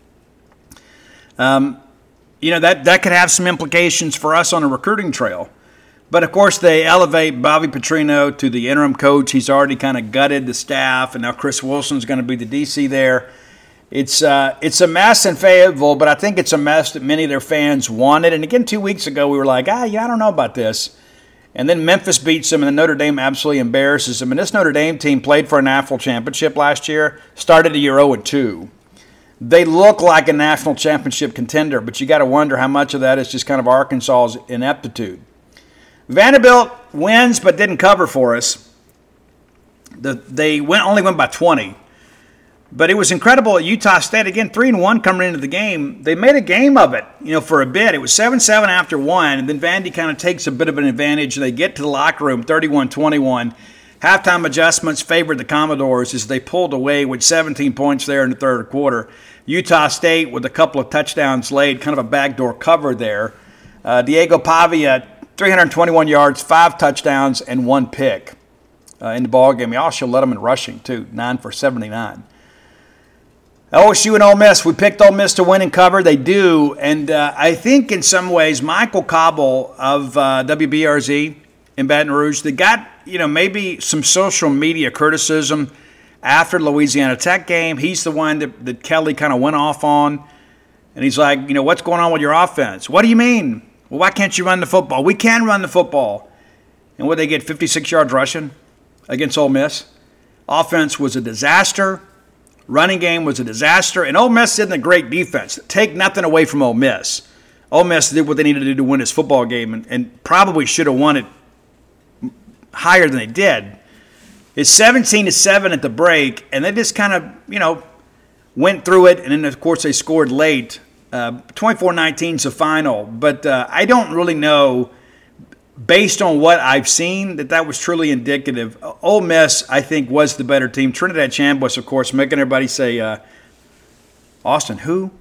That could have some implications for us on a recruiting trail. But, of course, they elevate Bobby Petrino to the interim coach. He's already kind of gutted the staff, and now Chris Wilson's going to be the DC there. It's a mess in Fayetteville, but I think it's a mess that many of their fans wanted. And, again, 2 weeks ago, we were like, I don't know about this. And then Memphis beats them, and then Notre Dame absolutely embarrasses them. And this Notre Dame team played for a national championship last year, started a year 0-2. They look like a national championship contender, but you got to wonder how much of that is just kind of Arkansas's ineptitude. Vanderbilt wins but didn't cover for us. They only went by 20. But it was incredible at Utah State. Again, 3-1 coming into the game. They made a game of it, for a bit. It was 7-7 after one, and then Vandy kind of takes a bit of an advantage. They get to the locker room, 31-21. Halftime adjustments favored the Commodores as they pulled away with 17 points there in the third quarter. Utah State with a couple of touchdowns late, kind of a backdoor cover there. Diego Pavia, 321 yards, 5 touchdowns, and 1 pick in the ballgame. He also led them in rushing, too, 9 for 79. OSU and Ole Miss, we picked Ole Miss to win and cover. They do, and I think in some ways Michael Cobble of WBRZ in Baton Rouge, they got maybe some social media criticism after the Louisiana Tech game. He's the one that Kelly kind of went off on, and he's like, what's going on with your offense? What do you mean? Well, why can't you run the football? We can run the football. And what they get, 56 yards rushing against Ole Miss? Offense was a disaster. Running game was a disaster. And Ole Miss isn't a great defense. Take nothing away from Ole Miss. Ole Miss did what they needed to do to win this football game and probably should have won it higher than they did. It's 17-7 at the break, and they just kind of, went through it. And then, of course, they scored late. 24-19 is the final. But I don't really know, based on what I've seen, that was truly indicative. Ole Miss, I think, was the better team. Trinidad Chambliss, of course, making everybody say, Austin, who?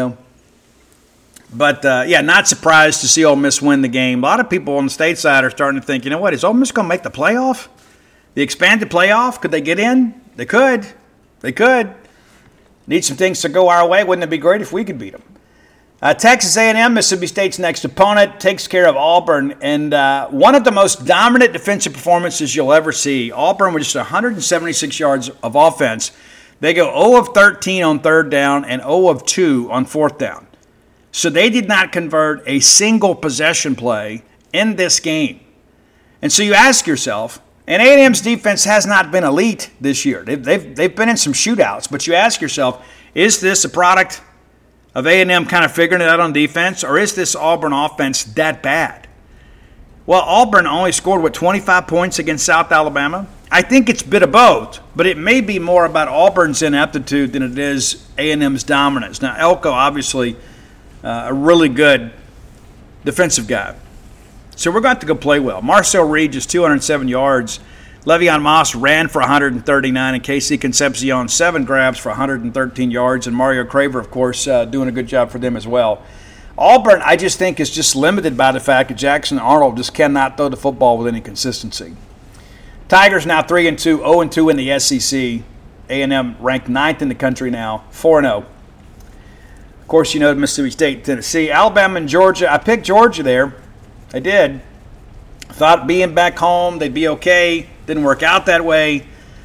But, not surprised to see Ole Miss win the game. A lot of people on the stateside are starting to think, is Ole Miss going to make the playoff? The expanded playoff? Could they get in? They could. They could. Need some things to go our way. Wouldn't it be great if we could beat them? Texas A&M, Mississippi State's next opponent, takes care of Auburn. And one of the most dominant defensive performances you'll ever see. Auburn with just 176 yards of offense. They go 0 of 13 on third down and 0 of 2 on fourth down. So they did not convert a single possession play in this game. And so you ask yourself, and A&M's defense has not been elite this year. They've been in some shootouts. But you ask yourself, is this a product of A&M kind of figuring it out on defense, or is this Auburn offense that bad? Well, Auburn only scored, 25 points against South Alabama? I think it's a bit of both, but it may be more about Auburn's ineptitude than it is A&M's dominance. Now, Elko, obviously, a really good defensive guy. So we're going to go play well. Marcel Reed, just 207 yards. Le'Veon Moss ran for 139, and Casey Concepcion, 7 grabs for 113 yards. And Mario Craver, of course, doing a good job for them as well. Auburn, I just think, is just limited by the fact that Jackson Arnold just cannot throw the football with any consistency. Tigers now 3-2, 0-2 in the SEC. A&M ranked 9th in the country now, 4-0. Of course, Mississippi State, Tennessee. Alabama and Georgia. I picked Georgia there. I did. Thought being back home, they'd be okay. Didn't work out that way.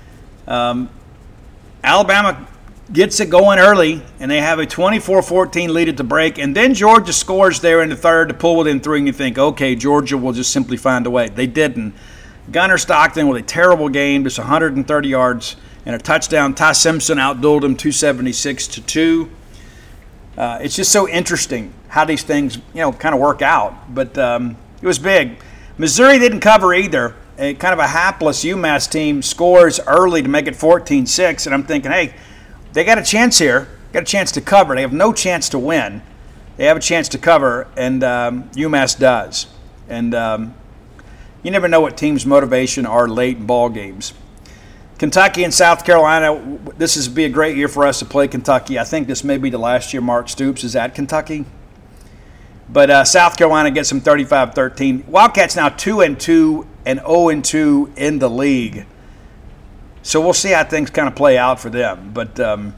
Alabama gets it going early, and they have a 24-14 lead at the break. And then Georgia scores there in the third to pull within 3, and you think, okay, Georgia will just simply find a way. They didn't. Gunnar Stockton with a terrible game, just 130 yards and a touchdown. Ty Simpson outdueled him 276-2. It's just so interesting how these things, kind of work out. But it was big. Missouri didn't cover either. A kind of a hapless UMass team scores early to make it 14-6. And I'm thinking, hey, they got a chance here. Got a chance to cover. They have no chance to win. They have a chance to cover, and UMass does. And you never know what teams' motivation are late in ball games. Kentucky and South Carolina, this is be a great year for us to play Kentucky. I think this may be the last year Mark Stoops is at Kentucky. But South Carolina gets them 35-13. Wildcats now 2-2 and 0-2 in the league. So we'll see how things kind of play out for them. But,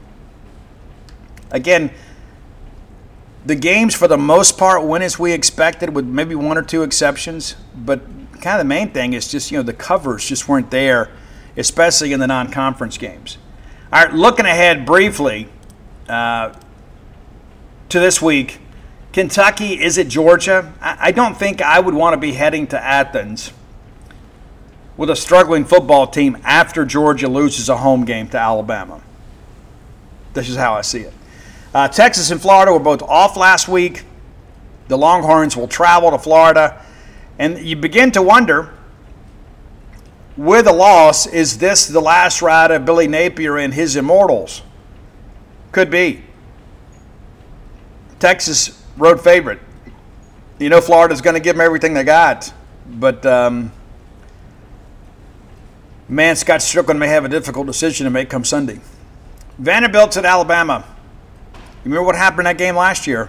again, the games for the most part went as we expected with maybe 1 or 2 exceptions. But kind of the main thing is just, the covers just weren't there, especially in the non-conference games. All right, looking ahead briefly to this week, Kentucky is at Georgia. I don't think I would want to be heading to Athens with a struggling football team after Georgia loses a home game to Alabama. This is how I see it. Texas and Florida were both off last week. The Longhorns will travel to Florida. And you begin to wonder, with a loss, is this the last ride of Billy Napier and his Immortals? Could be. Texas road favorite. Florida's going to give them everything they got. But Man, Scott Strickland may have a difficult decision to make come Sunday. Vanderbilt's at Alabama. You remember what happened in that game last year?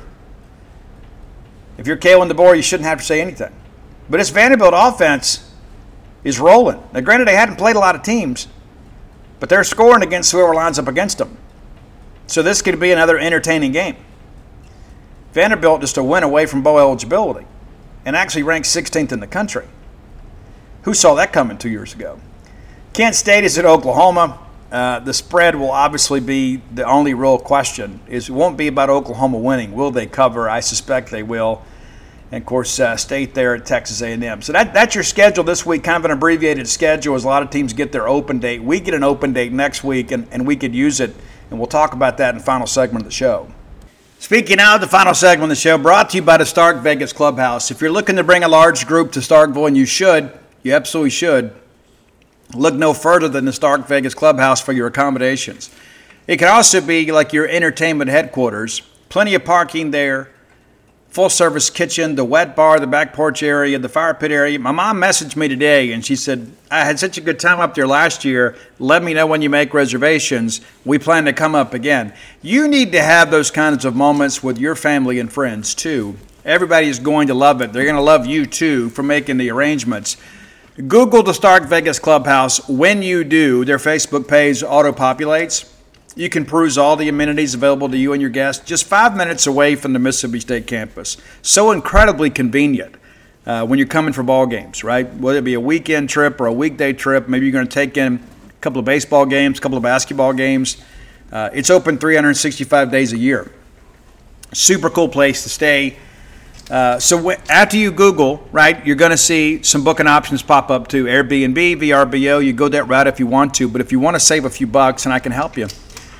If you're Kalen DeBoer, you shouldn't have to say anything. But this Vanderbilt offense is rolling. Now, granted, they hadn't played a lot of teams, but they're scoring against whoever lines up against them. So this could be another entertaining game. Vanderbilt just a win away from bowl eligibility and actually ranked 16th in the country. Who saw that coming 2 years ago? Kent State is at Oklahoma. The spread will obviously be the only real question. It won't be about Oklahoma winning. Will they cover? I suspect they will. And, of course, State there at Texas A&M. So that's your schedule this week, kind of an abbreviated schedule as a lot of teams get their open date. We get an open date next week, and we could use it, and we'll talk about that in the final segment of the show. Speaking now of the final segment of the show, brought to you by the Stark Vegas Clubhouse. If you're looking to bring a large group to Starkville, and you absolutely should, look no further than the Stark Vegas Clubhouse for your accommodations. It can also be like your entertainment headquarters. Plenty of parking there. Full-service kitchen, the wet bar, the back porch area, the fire pit area. My mom messaged me today, and she said, I had such a good time up there last year. Let me know when you make reservations. We plan to come up again. You need to have those kinds of moments with your family and friends, too. Everybody is going to love it. They're going to love you, too, for making the arrangements. Google the Stark Vegas Clubhouse. When you do, their Facebook page auto-populates. You can peruse all the amenities available to you and your guests just 5 minutes away from the Mississippi State campus. So incredibly convenient when you're coming for ball games, right? Whether it be a weekend trip or a weekday trip, maybe you're going to take in a couple of baseball games, a couple of basketball games. It's open 365 days a year. Super cool place to stay. So after you Google, right, you're going to see some booking options pop up too. Airbnb, VRBO, you go that route if you want to. But if you want to save a few bucks, and I can help you,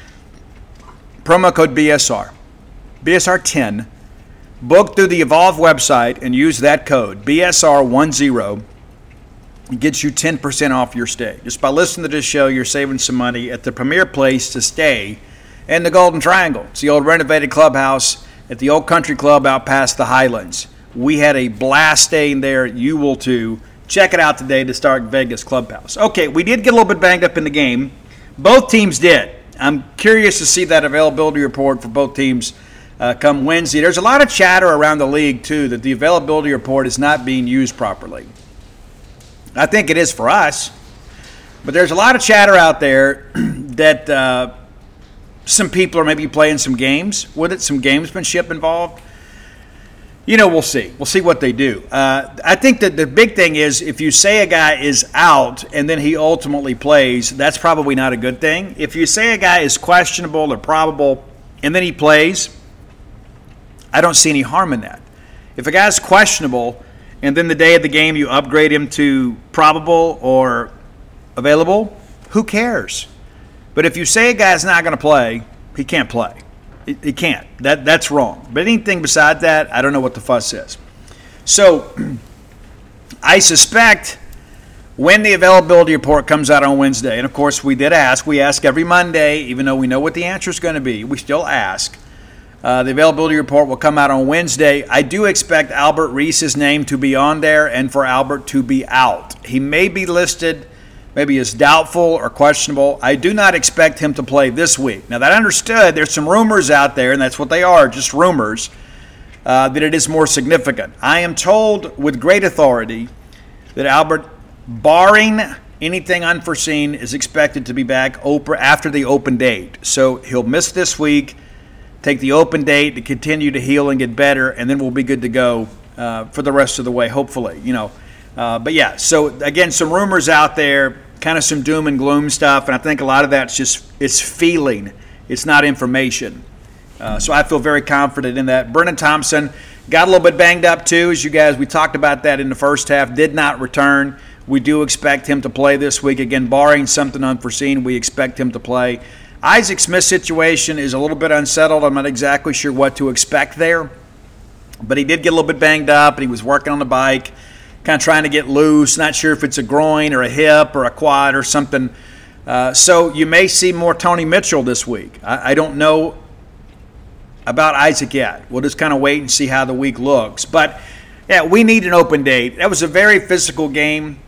promo code BSR, BSR10. Book through the Evolve website and use that code, BSR10. It gets you 10% off your stay. Just by listening to this show, you're saving some money at the premier place to stay in the Golden Triangle. It's the old renovated clubhouse at the Old Country Club out past the Highlands. We had a blast staying there. You will too. Check it out today, the Stark Vegas Clubhouse. Okay, we did get a little bit banged up in the game. Both teams did. I'm curious to see that availability report for both teams come Wednesday. There's a lot of chatter around the league, too, that the availability report is not being used properly. I think it is for us, but there's a lot of chatter out there that some people are maybe playing some games with it, some gamesmanship involved. You know, we'll see. We'll see what they do. I think that the big thing is if you say a guy is out and then he ultimately plays, that's probably not a good thing. If you say a guy is questionable or probable and then he plays, I don't see any harm in that. If a guy's questionable and then the day of the game you upgrade him to probable or available, who cares? But if you say a guy's not going to play, he can't play. He can't. That's wrong. But anything beside that, I don't know what the fuss is. So I suspect when the availability report comes out on Wednesday, and of course we did ask. We ask every Monday, even though we know what the answer is going to be. We still ask. The availability report will come out on Wednesday. I do expect Albert Reese's name to be on there and for Albert to be out. He may be listed maybe as doubtful or questionable. I do not expect him to play this week. Now, that understood, there's some rumors out there, and that's what they are, just rumors, that it is more significant. I am told with great authority that Albert, barring anything unforeseen, is expected to be back after the open date. So he'll miss this week, take the open date to continue to heal and get better, and then we'll be good to go for the rest of the way, hopefully. But yeah, so again, some rumors out there, kind of some doom and gloom stuff, and I think a lot of that's just it's feeling. It's not information. So I feel very confident in that. Brennan Thompson got a little bit banged up too, as you guys, we talked about that in the first half, did not return. We do expect him to play this week. Again, barring something unforeseen, we expect him to play. Isaac Smith's situation is a little bit unsettled. I'm not exactly sure what to expect there, but he did get a little bit banged up, and he was working on the bike, kind of trying to get loose, not sure if it's a groin or a hip or a quad or something. So you may see more Tony Mitchell this week. I don't know about Isaac yet. We'll just kind of wait and see how the week looks. But, yeah, we need an open date. That was a very physical game.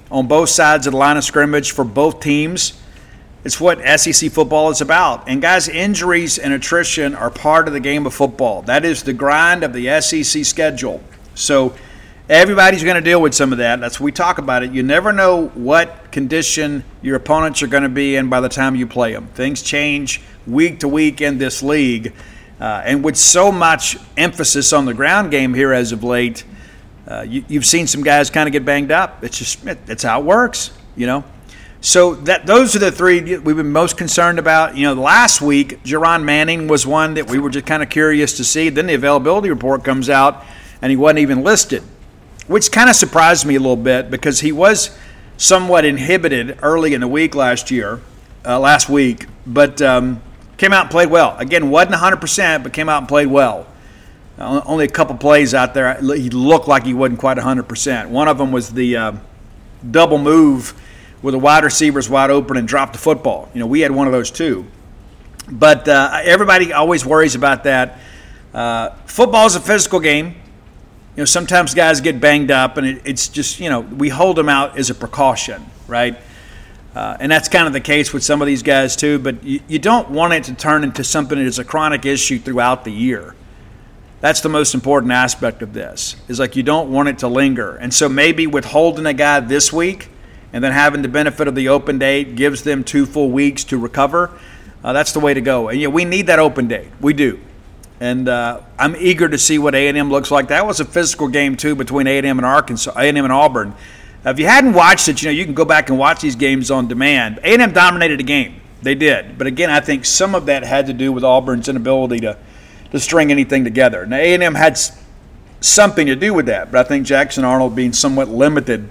on both sides of the line of scrimmage for both teams. It's what SEC football is about. And guys, injuries and attrition are part of the game of football. That is the grind of the SEC schedule. So everybody's going to deal with some of that. That's what we talk about it. You never know what condition your opponents are going to be in by the time you play them. Things change week to week in this league. And with so much emphasis on the ground game here as of late, you've seen some guys kind of get banged up. It's how it works, you know. So those are the three we've been most concerned about. You know, last week, Jerron Manning was one that we were just kind of curious to see. Then the availability report comes out, and he wasn't even listed, which kind of surprised me a little bit because he was somewhat inhibited early in the week last week, but came out and played well. Again, wasn't 100%, but came out and played well. Only a couple plays out there, he looked like he wasn't quite 100%. One of them was the double move where the wide receiver's wide open and dropped the football. You know, we had one of those too. But everybody always worries about that. Football is a physical game. You know, sometimes guys get banged up, and it's just, you know, we hold them out as a precaution, right? And that's kind of the case with some of these guys too. But you don't want it to turn into something that is a chronic issue throughout the year. That's the most important aspect of this, is like you don't want it to linger. And so maybe withholding a guy this week and then having the benefit of the open date gives them 2 full weeks to recover. That's the way to go. And we need that open date. We do. And I'm eager to see what A&M looks like. That was a physical game too between A&M and Auburn. If you hadn't watched it, you can go back and watch these games on demand. A&M dominated the game. They did. But again, I think some of that had to do with Auburn's inability to string anything together. Now, A&M had something to do with that, but I think Jackson Arnold being somewhat limited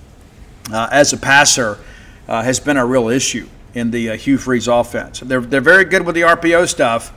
as a passer has been a real issue in the Hugh Freeze offense. They're very good with the RPO stuff,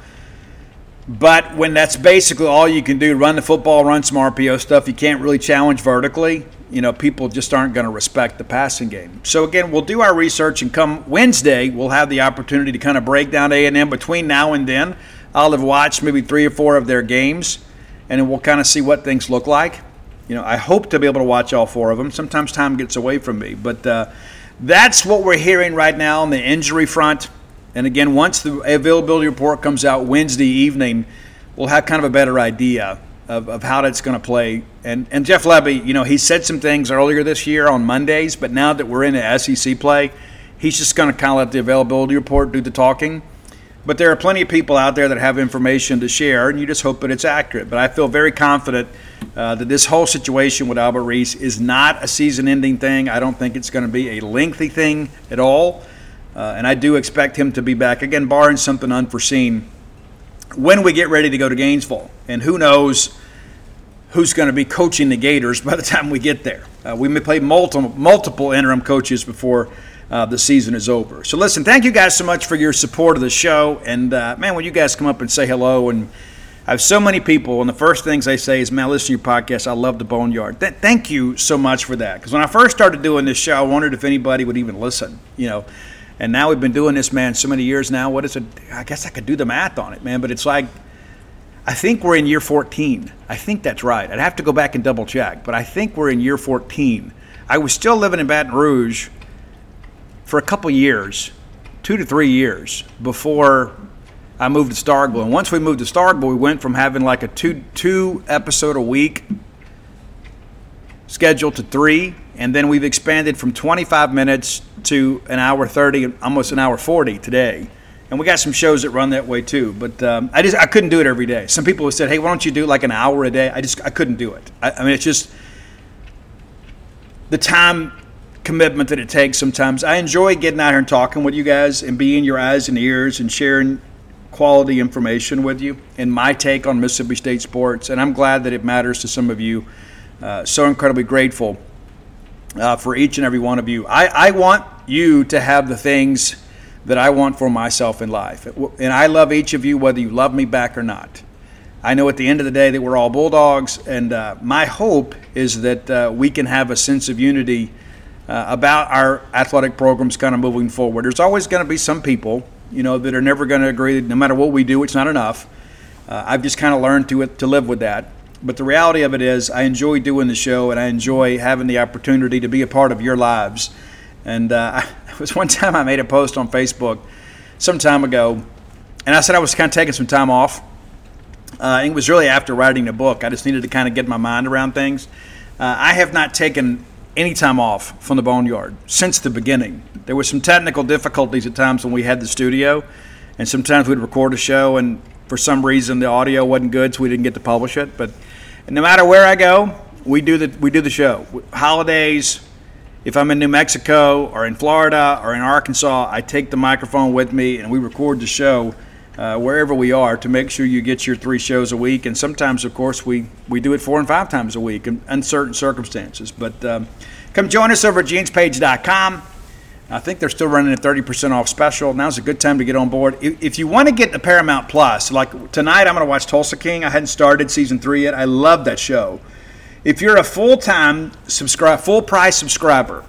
but when that's basically all you can do, run the football, run some RPO stuff, you can't really challenge vertically, people just aren't going to respect the passing game. So, again, we'll do our research, and come Wednesday, we'll have the opportunity to kind of break down A&M. Between now and then, I'll have watched maybe 3 or 4 of their games, and then we'll kind of see what things look like. I hope to be able to watch all 4 of them. Sometimes time gets away from me. But that's what we're hearing right now on the injury front. And, again, once the availability report comes out Wednesday evening, we'll have kind of a better idea of how that's going to play. And Jeff Lebby, he said some things earlier this year on Mondays, but now that we're in the SEC play, he's just going to kind of let the availability report do the talking. But there are plenty of people out there that have information to share, and you just hope that it's accurate. But I feel very confident that this whole situation with Albert Reese is not a season-ending thing. I don't think it's going to be a lengthy thing at all. And I do expect him to be back, again, barring something unforeseen, when we get ready to go to Gainesville. And who knows who's going to be coaching the Gators by the time we get there. We may play multiple interim coaches before the season is over. So listen, thank you guys so much for your support of the show. And man, when you guys come up and say hello, and I have so many people, and the first things they say is, man, I listen to your podcast. I love the Boneyard. Thank you so much for that. Because when I first started doing this show, I wondered if anybody would even listen, And now we've been doing this, man, so many years now. What is it? I guess I could do the math on it, man. But it's like, I think we're in year 14. I think that's right. I'd have to go back and double check. But I think we're in year 14. I was still living in Baton Rouge for a couple years, 2 to 3 years, before I moved to Starkville. And once we moved to Starkville, we went from having like a two episode a week schedule to 3, and then we've expanded from 25 minutes to an hour 30, almost an hour 40 today. And we got some shows that run that way too. But I couldn't do it every day. Some people have said, hey, why don't you do like an hour a day? I couldn't do it. I mean, it's just the time commitment that it takes sometimes. I enjoy getting out here and talking with you guys and being your eyes and ears and sharing quality information with you and my take on Mississippi State sports. And I'm glad that it matters to some of you. So incredibly grateful for each and every one of you. I want you to have the things that I want for myself in life. And I love each of you, whether you love me back or not. I know at the end of the day that we're all Bulldogs, and my hope is that we can have a sense of unity about our athletic programs kind of moving forward. There's always going to be some people, that are never going to agree that no matter what we do, it's not enough. I've just kind of learned to live with that. But the reality of it is I enjoy doing the show, and I enjoy having the opportunity to be a part of your lives. And it was one time I made a post on Facebook some time ago, and I said I was kind of taking some time off. It was really after writing the book. I just needed to kind of get my mind around things. I have not taken any time off from the Boneyard since the beginning. There were some technical difficulties at times when we had the studio, and sometimes we'd record a show, and for some reason the audio wasn't good, so we didn't get to publish it. But no matter where I go, we do the show. Holidays, if I'm in New Mexico or in Florida or in Arkansas, I take the microphone with me and we record the show wherever we are to make sure you get your 3 shows a week. And sometimes, of course, we do it 4 and 5 times a week in uncertain circumstances. But come join us over at genespage.com. I think they're still running a 30% off special. Now's a good time to get on board. If you want to get the Paramount Plus, like tonight I'm going to watch Tulsa King. I hadn't started season 3 yet. I love that show. If you're a full-time full-price subscriber,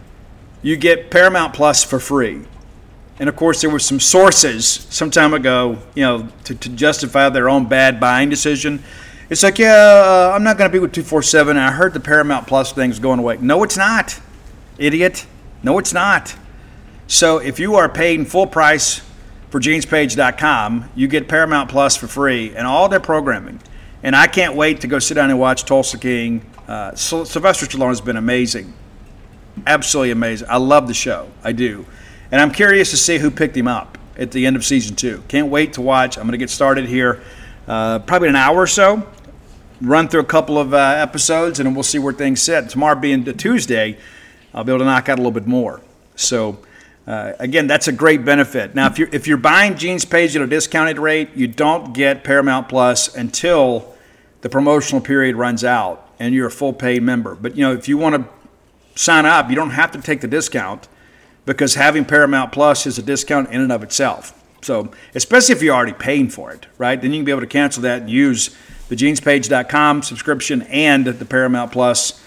you get Paramount Plus for free. And, of course, there were some sources some time ago, to justify their own bad buying decision. It's like, I'm not going to be with 247, and I heard the Paramount Plus thing's going away. No, it's not, idiot. No, it's not. So if you are paying full price for genespage.com, you get Paramount Plus for free and all their programming. And I can't wait to go sit down and watch Tulsa King. Sylvester Stallone has been amazing. Absolutely amazing. I love the show. I do. And I'm curious to see who picked him up at the end of season 2. Can't wait to watch. I'm going to get started here probably in an hour or so. Run through a couple of episodes, and we'll see where things sit. Tomorrow being the Tuesday, I'll be able to knock out a little bit more. So, again, that's a great benefit. Now, if you're buying Gene's Page at a discounted rate, you don't get Paramount Plus until the promotional period runs out and you're a full paid member. But, if you want to sign up, you don't have to take the discount because having Paramount Plus is a discount in and of itself. So, especially if you're already paying for it, right? Then you can be able to cancel that and use the genespage.com subscription and the Paramount Plus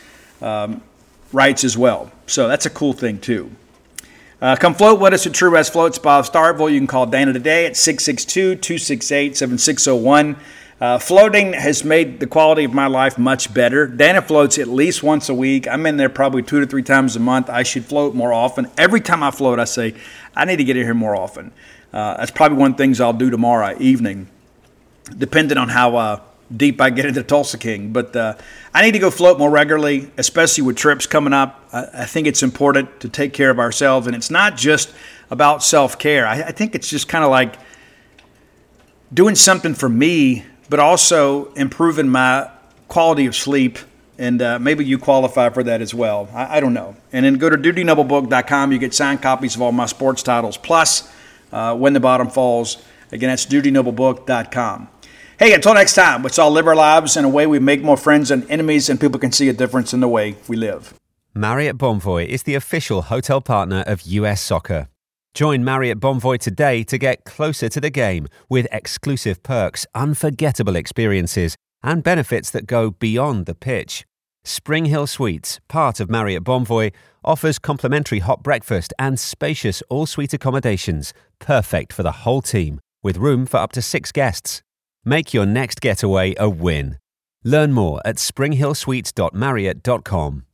rights as well. So that's a cool thing too. Come float with us at True West Floats by Starkville. You can call Dana today at 662-268-7601. Floating has made the quality of my life much better. Dana floats at least once a week. I'm in there probably 2 to 3 times a month. I should float more often. Every time I float, I say, I need to get in here more often. That's probably one of the things I'll do tomorrow evening, depending on how deep I get into Tulsa King. But I need to go float more regularly, especially with trips coming up. I think it's important to take care of ourselves, and it's not just about self-care. I think it's just kind of like doing something for me, but also improving my quality of sleep, and maybe you qualify for that as well. I don't know. And then go to DutyNobleBook.com. You get signed copies of all my sports titles, plus When the Bottom Falls. Again, that's DutyNobleBook.com. Hey, until next time, let's all live our lives in a way we make more friends than enemies and people can see a difference in the way we live. Marriott Bonvoy is the official hotel partner of US Soccer. Join Marriott Bonvoy today to get closer to the game with exclusive perks, unforgettable experiences, and benefits that go beyond the pitch. Spring Hill Suites, part of Marriott Bonvoy, offers complimentary hot breakfast and spacious all-suite accommodations, perfect for the whole team, with room for up to 6 guests. Make your next getaway a win. Learn more at springhillsuites.marriott.com.